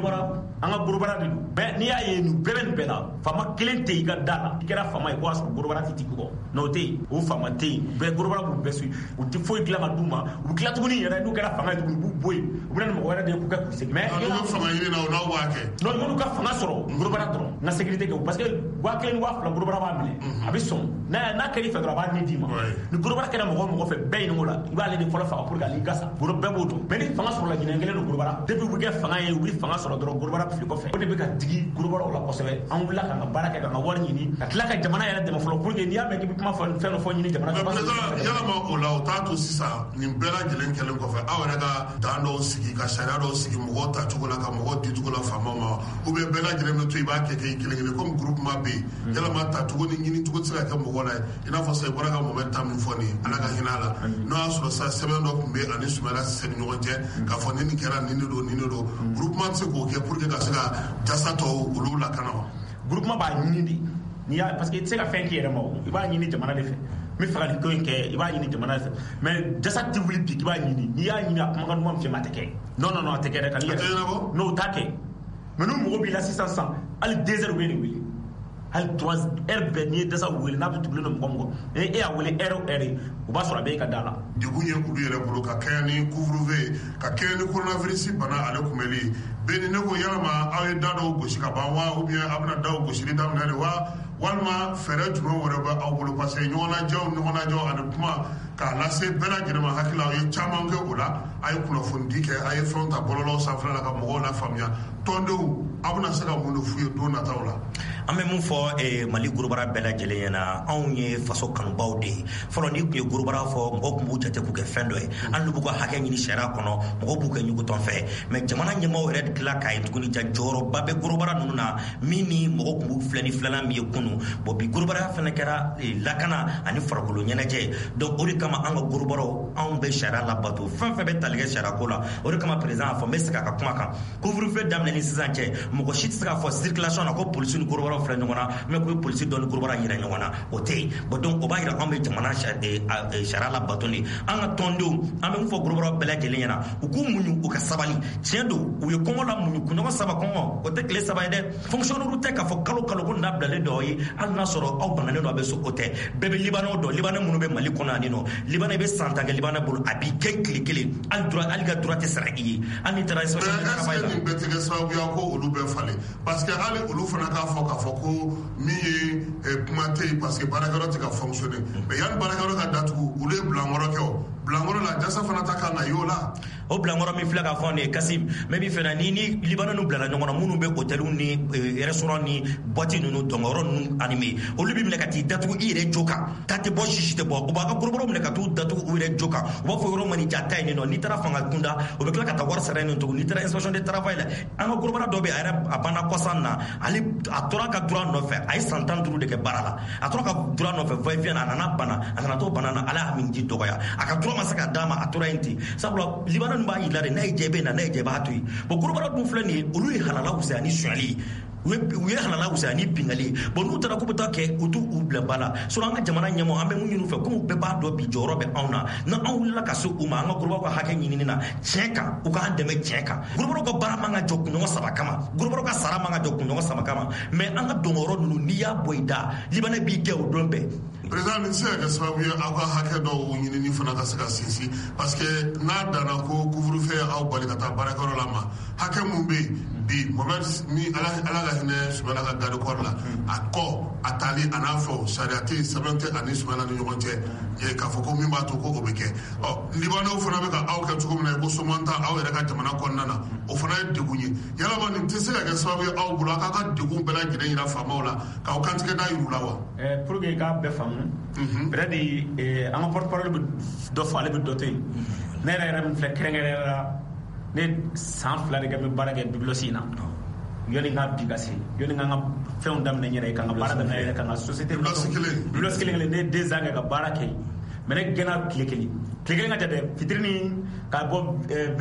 an ka gorobara de don mais n'i y'a ye nin bɛɛ bɛ nin bɛɛ la fama kelen tɛ i ka da la i kɛra fama ye ko a sɔrɔ gorobara tɛ tigi kɔ n'o tɛ yen o fama tɛ yen bɛɛ gorobara b'u bɛɛ su u tɛ foyi dilan ka d'u ma u bɛ tila tuguni yɛrɛ n'u kɛra fanga ye tuguni u b'u bɔ yen u bɛ na ni mɔgɔ wɛrɛ de ye k'u kɛ k'u segin mais
n'u bɛ fanga ɲini na o n'aw b'a kɛ
non n'olu ka fanga sɔrɔ gorobara dɔrɔn n ka sécurité kɛ parce que 1000 ni 2000 gorobara b'a minɛ a bɛ sɔn n'a kɛra i fɛ dɔrɔn a b'a nin d'i ma ni gorobara kɛra mɔgɔ mɔgɔ fɛ bɛɛ ɲini o la i b'ale de fɔlɔ faga pour que ale gasa bɛɛ b'o dɔn mais ni fanga sɔrɔla ɲinɛn kelen don gorobara depuis u bɛ kɛ fanga ye u bɛ fanga sɔrɔ dɔrɔn gorobara fili kɔfɛ o de bɛ ka digi gorobaraw la kosɛbɛ an wulila k'an ka baara kɛ k'an ka wari ɲini ka tila ka jamana yɛrɛ dɛmɛ fɔlɔ pour que n'i y'a mɛn k'i bɛ kuma fɛn dɔ fɔ ɲini jamana
yalama o la o t'a to sisan nin bɛɛ lajɛlen kɛlen kɔfɛ aw yɛrɛ ka dan dɔw sigi ka sariya dɔw sigi mɔgɔw ta cogo la ka mɔgɔw di cogo la faamaw ma ou bien bɛɛ lajɛlen bɛ to i b'a kɛ kelen kelen comme groupement bɛ yen yalama ta cogo ni ɲini cogo tɛ se ka kɛ mɔgɔ la i n'a fɔ sa i bɔra ka Mohamed ta min fɔ nin ala ka hinɛ a la n'o y'a sɔrɔ sa sɛbɛn dɔ tun bɛ ani Soumela Cissé ni ɲɔgɔn cɛ k'a fɔ ni nin kɛra nin de don groupement tɛ se k'o kɛ pour que ka se ka jasa tɔw olu lakana wa
groupement b'a ɲini de n'i y'a parce que i tɛ se ka fɛn k'i yɛrɛ ma o i b'a ɲini jamana de fɛ n bɛ fɛ ka nin ko in kɛ i b'a ɲini jamana de fɛ mais jasa tɛ wuli bi i b'a ɲini n'i y'a ɲini a kumakan duman fɛ ma a tɛ kɛ non a tɛ kɛ dɛ ka n'i yɛrɛ n'o t'a kɛ mais n'u mago b'i la sisan hali 2 heures u bɛ nin wele hali 3 heures bɛɛ n'i ye dasa wele n'a bɛ tugulen don mɔgɔ e y'a wele heure o heure u b'a sɔrɔ a bɛ e ka da la
degun ye olu yɛrɛ bolo ka kɛɲɛ ni couvre-feu ka kɛɲɛ ni coronavirus bana ale kunbɛli bɛɛ ni ne ko yalama aw ye da dɔw gosi ka ban wa ou bien a bɛna daw gosili daminɛ de wa walima fɛɛrɛ jumɛn wɛrɛ bɛ aw bolo parce que ɲɔgɔnnajɔw ani kuma k'a lase bɛɛ lajɛlen ma hakili aw ye caman kɛ o la a ye kunnafonidi kɛ a ye fɛnw ta bɔlɔlɔw sanfɛ la ka mɔgɔw lafaamuya tɔndenw aw bɛna se ka mun de f'u ye don nataw la
an bɛ mun fɔ Mali gorobara bɛɛ lajɛlen ɲɛna anw ye faso kanubaw de ye fɔlɔ ni tun ye gorobara fɔ mɔgɔw tun b'u jate k'u kɛ fɛn dɔ ye an b'u ka hakɛ ɲini sariya kɔnɔ mɔgɔw b'u kɛ ɲugutɔn fɛ mais jamana ɲɛmaaw yɛrɛ tila k'a ye tuguni jɔyɔrɔba bɛ gorobara ninnu na min ni mɔgɔw tun b'u filɛ ni filanan min ye kunu bon bi gorobara fana kɛra lakana ani farikolo ɲɛnajɛ donc o de kama an ka gorobaraw anw bɛ sariya labato fɛn fɛn bɛ tali kɛ sariya ko la o de kama président a fɔ n bɛ segin a ka kuma kan couvre-feu daminɛ ni sisan cɛ mɔgɔ si tɛ se k'a fɔ circulation na ko polisi ni gorobaraw filɛ ɲɔgɔn na mais ko polisi dɔ ni gorobara yira ɲɔgɔn na o tɛ yen bon donc o b'a yira anw bɛ jamana sariya labato de an ka tɔndenw an bɛ mun fɔ gorobaraw bɛɛ lajɛlen ɲɛna u k'u muɲu u ka sabali tiɲɛ don u ye kɔngɔ la muɲu kunɲɔgɔn 3 kɔngɔ o tɛ tile 3 ye dɛ fonctionnaire tɛ k'a fɔ kalo ko n'a bilalen dɔ ye hali n'a sɔrɔ aw bananen don a bɛ so o tɛ bɛɛ bɛ libanɛw dɔn libanɛ minnu bɛ Mali kɔnɔ ani nɔ libanɛ bɛ san 10 kɛ libanɛ bolo a b'i kɛ tile kelen hali ka droit tɛ sara i ye hali ni taara inspection de travail la.
est-ce que nin bɛɛ tɛ kɛ sababuya ko olu bɛɛ falen parce que hali olu fana k'a fɔ ko min ye kuma tɛ yen parce que baarakɛyɔrɔ tɛ ka fonctionner mais yanni baarakɛyɔrɔ ka datugu olu ye bilankɔrɔ kɛ o bilankɔrɔ la jasa fana ta kan ka y'o la.
o bilankɔrɔ min filɛ k'a fɔ nin ye Kasim mais min fɛnɛ ni libanɛ nu bilala ɲɔgɔn na minnu bɛ hôteliw ni restaurant ni boîte ninnu dɔnkɔyɔrɔ ninnu animé olu bɛ minɛ ka t'i datugu i yɛrɛ jo kan ta tɛ bɔ sisi tɛ bɔ u b'a ka gorobaraw minɛ ka t'u datugu u yɛrɛ jo kan u b'a fɔ yɔrɔ ma ni ja ta ye nin nɔ n'i taara fanga kunda o bɛ tila ka taa wari sara nin tugun n'i taara inspection de travail la an ka gorobara dɔ bɛ a yɛrɛ a banna kɔsan na ale a tora ka droit nɔfɛ a ye san 15 de kɛ baara la a tora ka droit nɔfɛ va-et-vient a nana bana a nana to bana na ala y'a min ji dɔgɔya a ka droit ma se ka d'a ma a tora yen ten sabula libanɛ ninnu b'a yira de n'a ye jɛ bɛ na n'a ye jɛ b'a to yen bon gorobara dun filɛ nin ye olu ye halala wusaya ni suɲɛli u ye halala wusaya ni bingali bon n'u taara k'u bɛ taa kɛ u t'u bila ba la sinon an ka jamana ɲɛmɔgɔ an bɛ mun ɲini u fɛ komi bɛɛ b'a dɔn bi jɔyɔrɔ bɛ anw na n'anw wulila ka se u ma an ka gorobaraw ka hakɛ ɲinini na tiɲɛ kan u k'an dɛmɛ tiɲɛ kan gorobaraw ka baara man ka jɔ kunɲɔgɔn 3 kama gorobaraw ka sara man ka jɔ kunɲɔgɔn 3 kama mais an ka dɔnkɔrɔ ninnu n'i y'a bɔ i da libanɛ b'i kɛ o don bɛɛ.
président nin se ka kɛ sababu ye aw ka hakɛ dɔw ɲinini fana ka se ka sinsin parce que n'a danna ko couvre-feu aw bali ka taa baarakɛyɔrɔ la ma hakɛ mun bɛ yen bi Mohamed ni ala ka hinɛ Soumela ka garde corps la a kɔ a tali a n'a fɔ sariya tɛ sɛbɛn tɛ ani Soumela ni ɲɔgɔn cɛ k'a fɔ ko min b'a to ko o bɛ kɛ libanɛw fana bɛ ka aw kɛ cogo min na ko soman ta aw yɛrɛ ka jamana kɔnɔna na o fana ye degun ye yalama nin tɛ se ka kɛ sababu ye aw bolo aw k'a ka degun bɛɛ lajɛlen yira faamaw la k'aw kantigɛ n'a yiru la wa.
pour que k'a bɛɛ faamu peut-être an ka porte-parole bɛ dɔ fɔ ale bɛ dɔ to yen ne yɛrɛ min filɛ kɛrɛnkɛrɛnnenya la ne san 2 de kɛ n bɛ baara kɛ bibliosi in na yanni n ka bi ka se yanni n ka fɛnw daminɛ n yɛrɛ ye ka n ka baara daminɛ n yɛrɛ ka n ka société bibliosi kelen ne ye 2 ans kɛ ka baara kɛ
mais ne gena kile kelen ka tade fitrini ka bo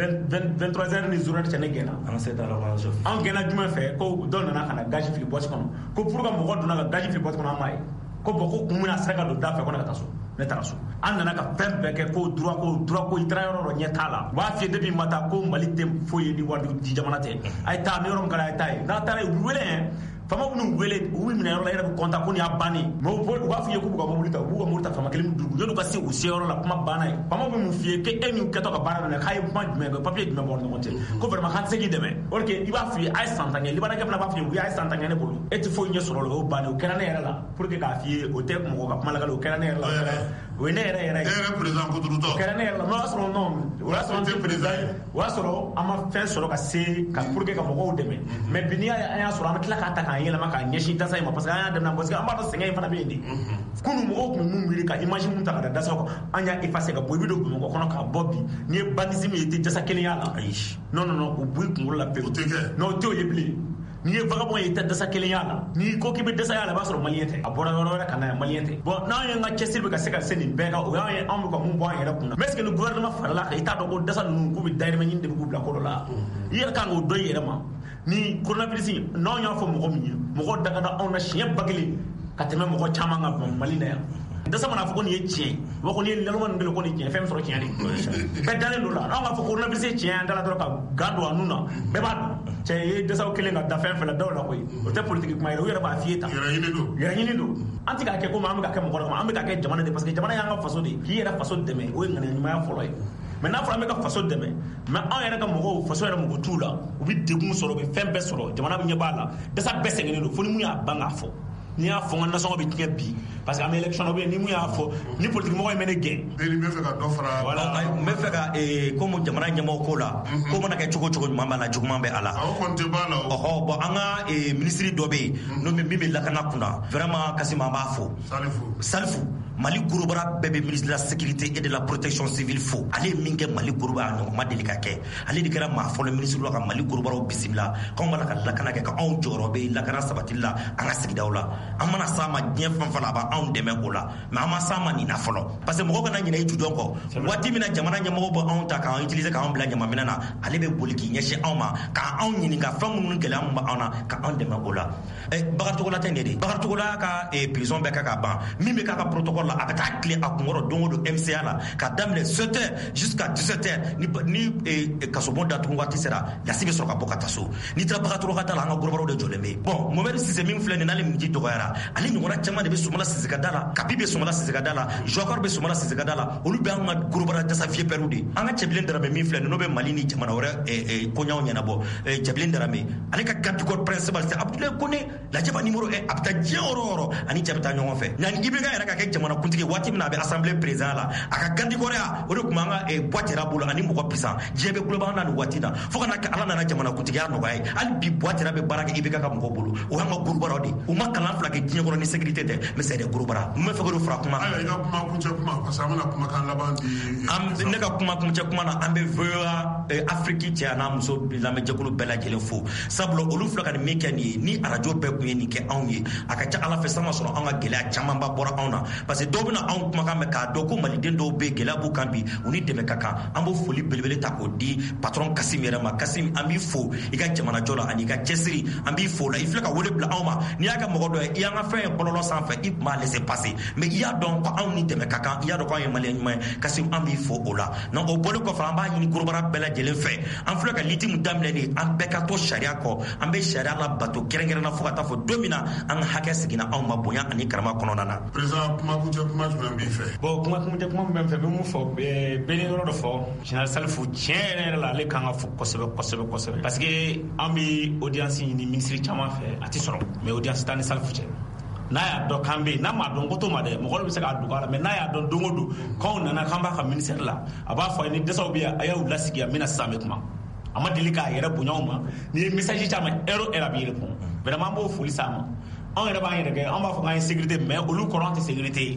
23h ni journée tane gena
an c'est à la chef
an gena duma fe ko don na kana gaji fili boîte kono ko pour ka mo dona ka gaji fili boîte kono amai ko boko kumuna saka do dafa kono ka taso ne taraso an nana ka fɛn bɛɛ kɛ ko droit ko itara yɔrɔ dɔ ɲɛ t'a la b'a fiyɛ depuis mata ko Mali tɛ foyi ni wari di jamana tɛ a ye taa ni yɔrɔ min kɛra a ye taa ye n'a taara u wele fama minnu wele u bɛ minɛ yɔrɔ la yɛrɛ bɛ kontan ko nin y'a bannen mais u b'a f'i ye k'u b'u ka mobili ta u b'u ka mobili ta fama kelen min dugu yan'u ka se u se yɔrɔ la kuma banna ye fama bɛ mun f'i ye k'e min kɛtɔ ka baara minɛ k'a ye kuma jumɛn kɛ papier jumɛn bɔ ni ɲɔgɔn cɛ ko vraiment k'an tɛ se k'i dɛmɛ or que i b'a f'i ye a ye san 10 kɛ libanɛkɛ fana b'a f'i ye u y'a san 10 kɛ ne bolo e tɛ foyi ɲɛ sɔrɔ o la o bannen o kɛra ne yɛrɛ la pour que k'a f'i ye o tɛ mɔgɔ ka kuma lagali o kɛra ne yɛrɛ la o ye ne yɛrɛ
ye président Koutourou
o kɛra ne yɛrɛ la n'o y'a sɔrɔ non o y'a sɔrɔ n tɛ président ye o y'a sɔrɔ an ma fɛn sɔrɔ ka se ka pour que ka mɔgɔw dɛmɛ mais bi n'i y'a sɔrɔ an bɛ tila k'a ta k'an yɛlɛma k'a ɲɛsin dasa in ma parce que an y'a daminɛ parce que an b'a dɔn sɛgɛn in fana bɛ yen de kunu mɔgɔw tun bɛ mun miiri ka image mun ta ka da dasa kan an y'a effacer ka bɔ i bɛ don Bamakɔ kɔnɔ k'a bɔ bi n'i ye bandisme ye i tɛ dasa kelenya la ayi non o bɔ i kunkolo la pewu o tɛ kɛ non o tɛ o ye bilen n'i ye vagabond ye i tɛ dasa kelenya la n'i ko k'i bɛ dasa y'a la i b'a sɔrɔ maliyɛn tɛ a bɔra yɔrɔ wɛrɛ ka na yan maliyɛn tɛ bon n'an ye n ka cɛsiri bɛ ka se ka se nin bɛɛ kan o y'an ye anw bɛ ka mun bɔ an yɛrɛ kunna mais est-ce que ni gouvernement farala kan i t'a dɔn ko dasa ninnu k'u bɛ dayirimɛ ɲini de bɛ k'u bila ko dɔ la i yɛrɛ kan k'o dɔn i yɛrɛ ma ni coronavirus n'anw y'a fɔ mɔgɔ min ye mɔgɔ da ka da anw na siɲɛ ba kelen ka tɛmɛ mɔgɔ caman kan Mali la yan dasa mana fɔ ko nin ye tiɲɛ wa ko nin ye laluma ninnu ko nin tiɲɛ fɛn sɔrɔ tiɲɛ de bɛɛ dalen don la anw b'a fɔ ko coronavirus ye tiɲɛ an dala dɔrɔn ka gan don a nun na bɛɛ b'a dɔn cɛ ye dasaw kelen ka da fɛn fɛn la daw la koyi o tɛ politique kuma ye u yɛrɛ b'a f'i ye tan yɛrɛɲini don an tɛ k'a kɛ komi an bɛ ka kɛ mɔgɔ dɔ kama an bɛ ka kɛ jamana de parce que jamana y'an ka faso de k'i yɛrɛ faso dɛmɛ o ye ŋaniya ɲumanya fɔlɔ ye mais n'a fɔra an bɛ ka faso dɛmɛ mais anw yɛrɛ ka mɔgɔw faso yɛrɛ mɔgɔ t'u la u bɛ degun sɔrɔ u bɛ fɛn bɛɛ sɔrɔ jamana ɲɛ b'a la dasa bɛɛ sɛgɛnnen don fo ni mun y'a ban k'a fɔ n'i y'a fɔ n ka nasɔngɔ bɛ tiɲɛ bi parce que an bɛ élection na ni mun y'a fɔ ni politique mɔgɔ in bɛ ne gɛn
n bɛ fɛ ka dɔ fara
n bɛ fɛ ka comme jamana ɲɛmɔgɔ ko la ko mana kɛ cogo cogo ɲuman b'a la juguman bɛ a la
aw kɔni tɛ b'a la
o bon an ka ministre dɔ bɛ yen n'o min bɛ lakana kunna vraiment Kassim an b'a fo Salifu Mali gorobara bɛɛ bɛ ministre de la sécurité et de la protection civile fo ale ye min kɛ Mali gorobara a ɲɔgɔn ma deli ka kɛ ale de kɛra maa fɔlɔ ministre la ka Mali gorobaraw bisimila k'anw b'a la ka lakana kɛ k'anw jɔyɔrɔ bɛ lakana sabatili la an ka sigidaw la an mana s'a ma diɲɛ fɛn fɛn la a b'anw dɛmɛ o la mais an ma s'a ma nin na fɔlɔ parce que mɔgɔ kana ɲinɛ i judɔn kɔ waati min na jamana ɲɛmɔgɔ bɔ anw ta k'an utiliser k'anw bila ɲamanminɛ na ale bɛ boli k'i ɲɛsin anw ma k'anw ɲininka fɛn minnu gɛlɛya min b'anw na k'anw dɛmɛ o la Bakaricogola tɛ nin de Bakaricogola ka prison bɛɛ ka ban min bɛ k'a ka protocole la a bɛ taa tile a kunkɔrɔ don o don MCA la ka daminɛ 7h jusqu'à 17h ni kasobon datugu waati sera lasi bɛ sɔrɔ ka bɔ ka taa so n'i taara Bakaricogola ka da la an ka gorobaraw de jɔlen bɛ bon Mohamed Cissé min filɛ nin n'ale miji dɔgɔyara ale ɲɔgɔnna caman de bɛ Sumala Sise ka da la Kabi bɛ Sumala Sise ka da la Joakor bɛ Sumala Sise ka da la olu bɛ an ka gorobara dasa vieux-pères de an ka Cɛbilen Darame min filɛ n'o bɛ Mali ni jamana wɛrɛ koɲaw ɲɛnabɔ Cɛbilen Darame ale ka garde du corps principal c'est Abdoulaye Kone lajɛba numéro 1 a bɛ taa diɲɛ yɔrɔ o yɔrɔ ani cɛ bɛ taa ɲɔgɔn fɛ yani IBK yɛrɛ ka kɛ jamana kuntigi waati min na a bɛ assemblée président la a ka garde du corps o de tun b'an ka boîte yɛrɛ bolo ani mɔgɔ puissant diɲɛ bɛ kulo b'an na nin waati na fo ka na kɛ ala nana jamana kuntigiya nɔgɔya ye hali bi boîte yɛrɛ bɛ baara kɛ IBK ka mɔgɔw bolo o y'an ka gorobaraw de u ma kalan fila kɛ diɲɛ kɔnɔ ni sécurité tɛ mais c'est des gorobara n bɛ fɛ k'o fara kuma
ayiwa i ka kuma kuncɛ kuma parce que an bɛna kumakan laban di
ne ka kuma kuncɛ kuma na an bɛ VOA Afrique cɛ n'a muso lamɛnjɛkulu bɛɛ lajɛlen fo sabula olu filɛ ka nin min kɛ nin ye ni arajo bɛɛ tun ye nin kɛ anw ye a ka ca ala fɛ sama sɔrɔ an ka gɛlɛya camanba bɔra anw na parce que dɔw bɛna anw kumakan mɛn k'a dɔn ko maliden dɔw bɛ gɛlɛya b'u kan bi u ni dɛmɛ ka kan an b'o foli belebele ta k'o di patron Kassim yɛrɛ ma Kassim an b'i fo i ka jamanajɔ la ani i ka cɛsiri an b'i fo la i filɛ ka wele bila anw ma n'i y'a kɛ mɔgɔ dɔ ye i y'an ka fɛn ye bɔlɔlɔ sanfɛ i tun b'a laisser passer mais i y'a dɔn ko anw ni dɛmɛ ka kan i y'a dɔn ko anw ye maliyɛn ɲuman ye Kassim an b'i fo o la donc o bɔlen kɔfɛ an b'a ɲini gorobara bɛɛ lajɛlen fɛ an filɛ ka liti min daminɛ nin an bɛɛ ka to sariya kɔ an bɛ sariya labato kɛrɛnkɛrɛnna fo ka taa fɔ don min na an ka hakɛ seginna anw ma bonya ani karama kɔnɔna na
président kumakuncɛ kuma jumɛn b'i fɛ
bon kumakuncɛ kuma min bɛ n fɛ n bɛ mun fɔ bɛɛ ni yɔrɔ dɔ fɔ général Salifu tiɲɛ yɛrɛ yɛrɛ la ale kan ka fɔ kosɛbɛ parce que an bɛ audience ɲini ministre caman fɛ a tɛ sɔrɔ mais audience t'an ni Salifu cɛ n'a y'a dɔn k'an bɛ yen n'a m'a dɔn ko to ma dɛ mɔgɔ bɛ se k'a dogo a la mais n'a y'a dɔn don o don k'anw nana k'an b'a ka ministère la a b'a fɔ ni dɛsɛw bɛ yan a y'aw lasigi a bɛna sisan an bɛ kuma a ma deli k'a yɛrɛ bonya o ma ni ye message caman heure a bɛ répond vraiment an b'o foli s'a ma anw yɛrɛ b'an yɛrɛ kɛ an b'a fɔ k'an ye sécurité mais olu kɔrɔ an tɛ sécurité ye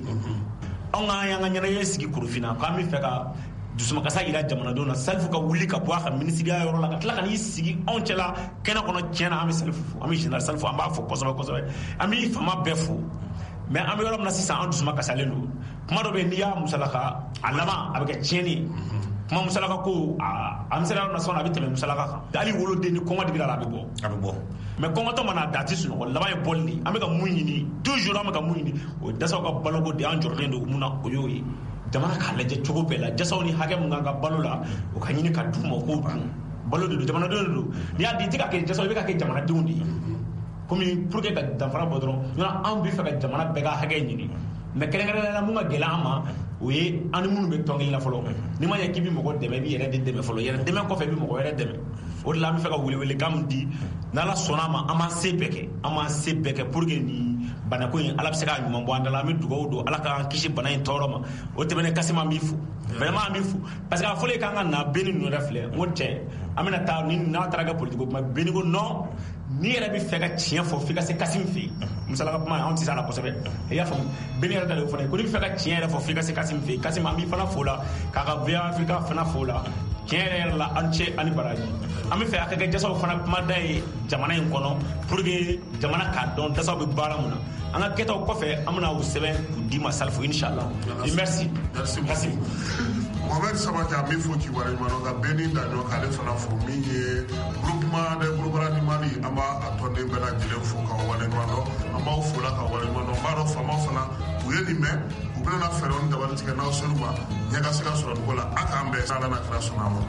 anw y'an ka ɲɛnajɛ sigi Korofina k'an bɛ fɛ ka dusumakasa yira jamanadenw na Salifu ka wuli ka bɔ a ka ministériya yɔrɔ la ka tila ka n'i sigi anw cɛla kɛnɛ kɔnɔ tiɲɛ na an bɛ Salifu fo an bɛ général Salifu an b'a fɔ kosɛbɛ an bɛ fama bɛɛ fo
mais an bɛ yɔrɔ min na sisan an dusuma kasalen don kuma dɔ bɛ n'i y'a musalaka a laban a bɛ kɛ tiɲɛni kuma musalaka ko a misala yɔrɔ na sɔn a bɛ tɛmɛ musalaka kan hali woloden ni kɔngɔ digila la a bɛ bɔ mais kɔngɔtɔ mana da ti sunɔgɔ laban ye bɔli de an bɛ ka mun ɲini toujours an bɛ ka mun ɲini o dasaw ka baloko de an jɔrɔlen don mun na o y'o ye jamana k'a lajɛ cogo bɛɛ la jasaw ni hakɛ mun kan ka balo la o ka ɲini ka d'u ma k'o dun balo de don jamanadenw de don n'i y'a di i tɛ ka kɛ jasaw i bɛ ka kɛ jamanadenw de ye komi pour que ka danfara bɔ dɔrɔn an bɛ fɛ ka jamana bɛɛ ka hakɛ ɲini mais kɛrɛnkɛrɛnnenya la mun ka gɛlɛn an ma o ye an ni minnu bɛ tɔn kelen na fɔlɔ n'i ma ɲɛ k'i bɛ mɔgɔ dɛmɛ i b'i yɛrɛ de dɛmɛ fɔlɔ yɛrɛ dɛmɛ kɔfɛ i bɛ mɔgɔ wɛrɛ dɛmɛ o de la an bɛ fɛ ka welewelekan min di n'ala sɔnna a ma an b'an se bɛɛ kɛ pour que nin banako in ala bɛ se k'a ɲuman bɔ an da la an bɛ dugawu don ala k'an kisi bana in tɔɔrɔ ma o tɛmɛnen Kassim an b'i fo vraiment an b'i fo parce que a fɔlen k'an ka na Beni ninnu yɛrɛ filɛ n ko cɛ an bɛna taa ni n'a taara kɛ politique ko kuma Beni ko non n'i yɛrɛ bɛ fɛ ka tiɲɛ fɔ f'i ka se Kassim fɛ yen musalaka kuma anw tɛ se a la kosɛbɛ i y'a faamu Beni yɛrɛ ta de y'o fana ye ko n'i bɛ fɛ ka tiɲɛ yɛrɛ fɔ f'i ka se Kassim fɛ yen Kassim an b'i fana fo la k'a ka VA Africa fana fo la tiɲɛ yɛrɛ la an cɛ ani baraji an bɛ fɛ a ka kɛ jasaw fana kumada ye jamana in kɔnɔ pour que jamana k'a dɔn dasaw bɛ baara mun na an ka kɛtaw kɔfɛ an bɛna o sɛbɛn k'u d'i ma Salifu inchallah merci Kassim
Mohamed Samake an b'i fo k'i waleɲuman dɔn ka Beni Daɲɔn k'ale fana fo min ye groupement des groupements du Mali an b'a tɔnden bɛɛ lajɛlen fo k'aw waleɲuman dɔn an b'aw fo la k'aw waleɲuman dɔn n b'a dɔn faamaw fana u ye nin mɛn u bɛna fɛɛrɛw ni dabali tigɛ n'aw ser'u ma ɲɛ ka se ka sɔrɔ dugu la a k'an bɛn n'Ala n'a kira sɔnna a ma.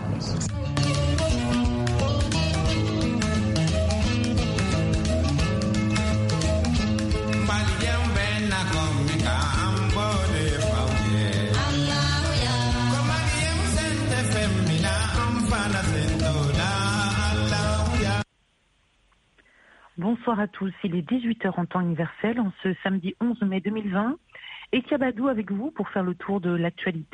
Bonsoir à tous, il est 18h en temps universel en ce samedi 11 mai 2020 et Kiabadou avec vous pour faire le tour de l'actualité.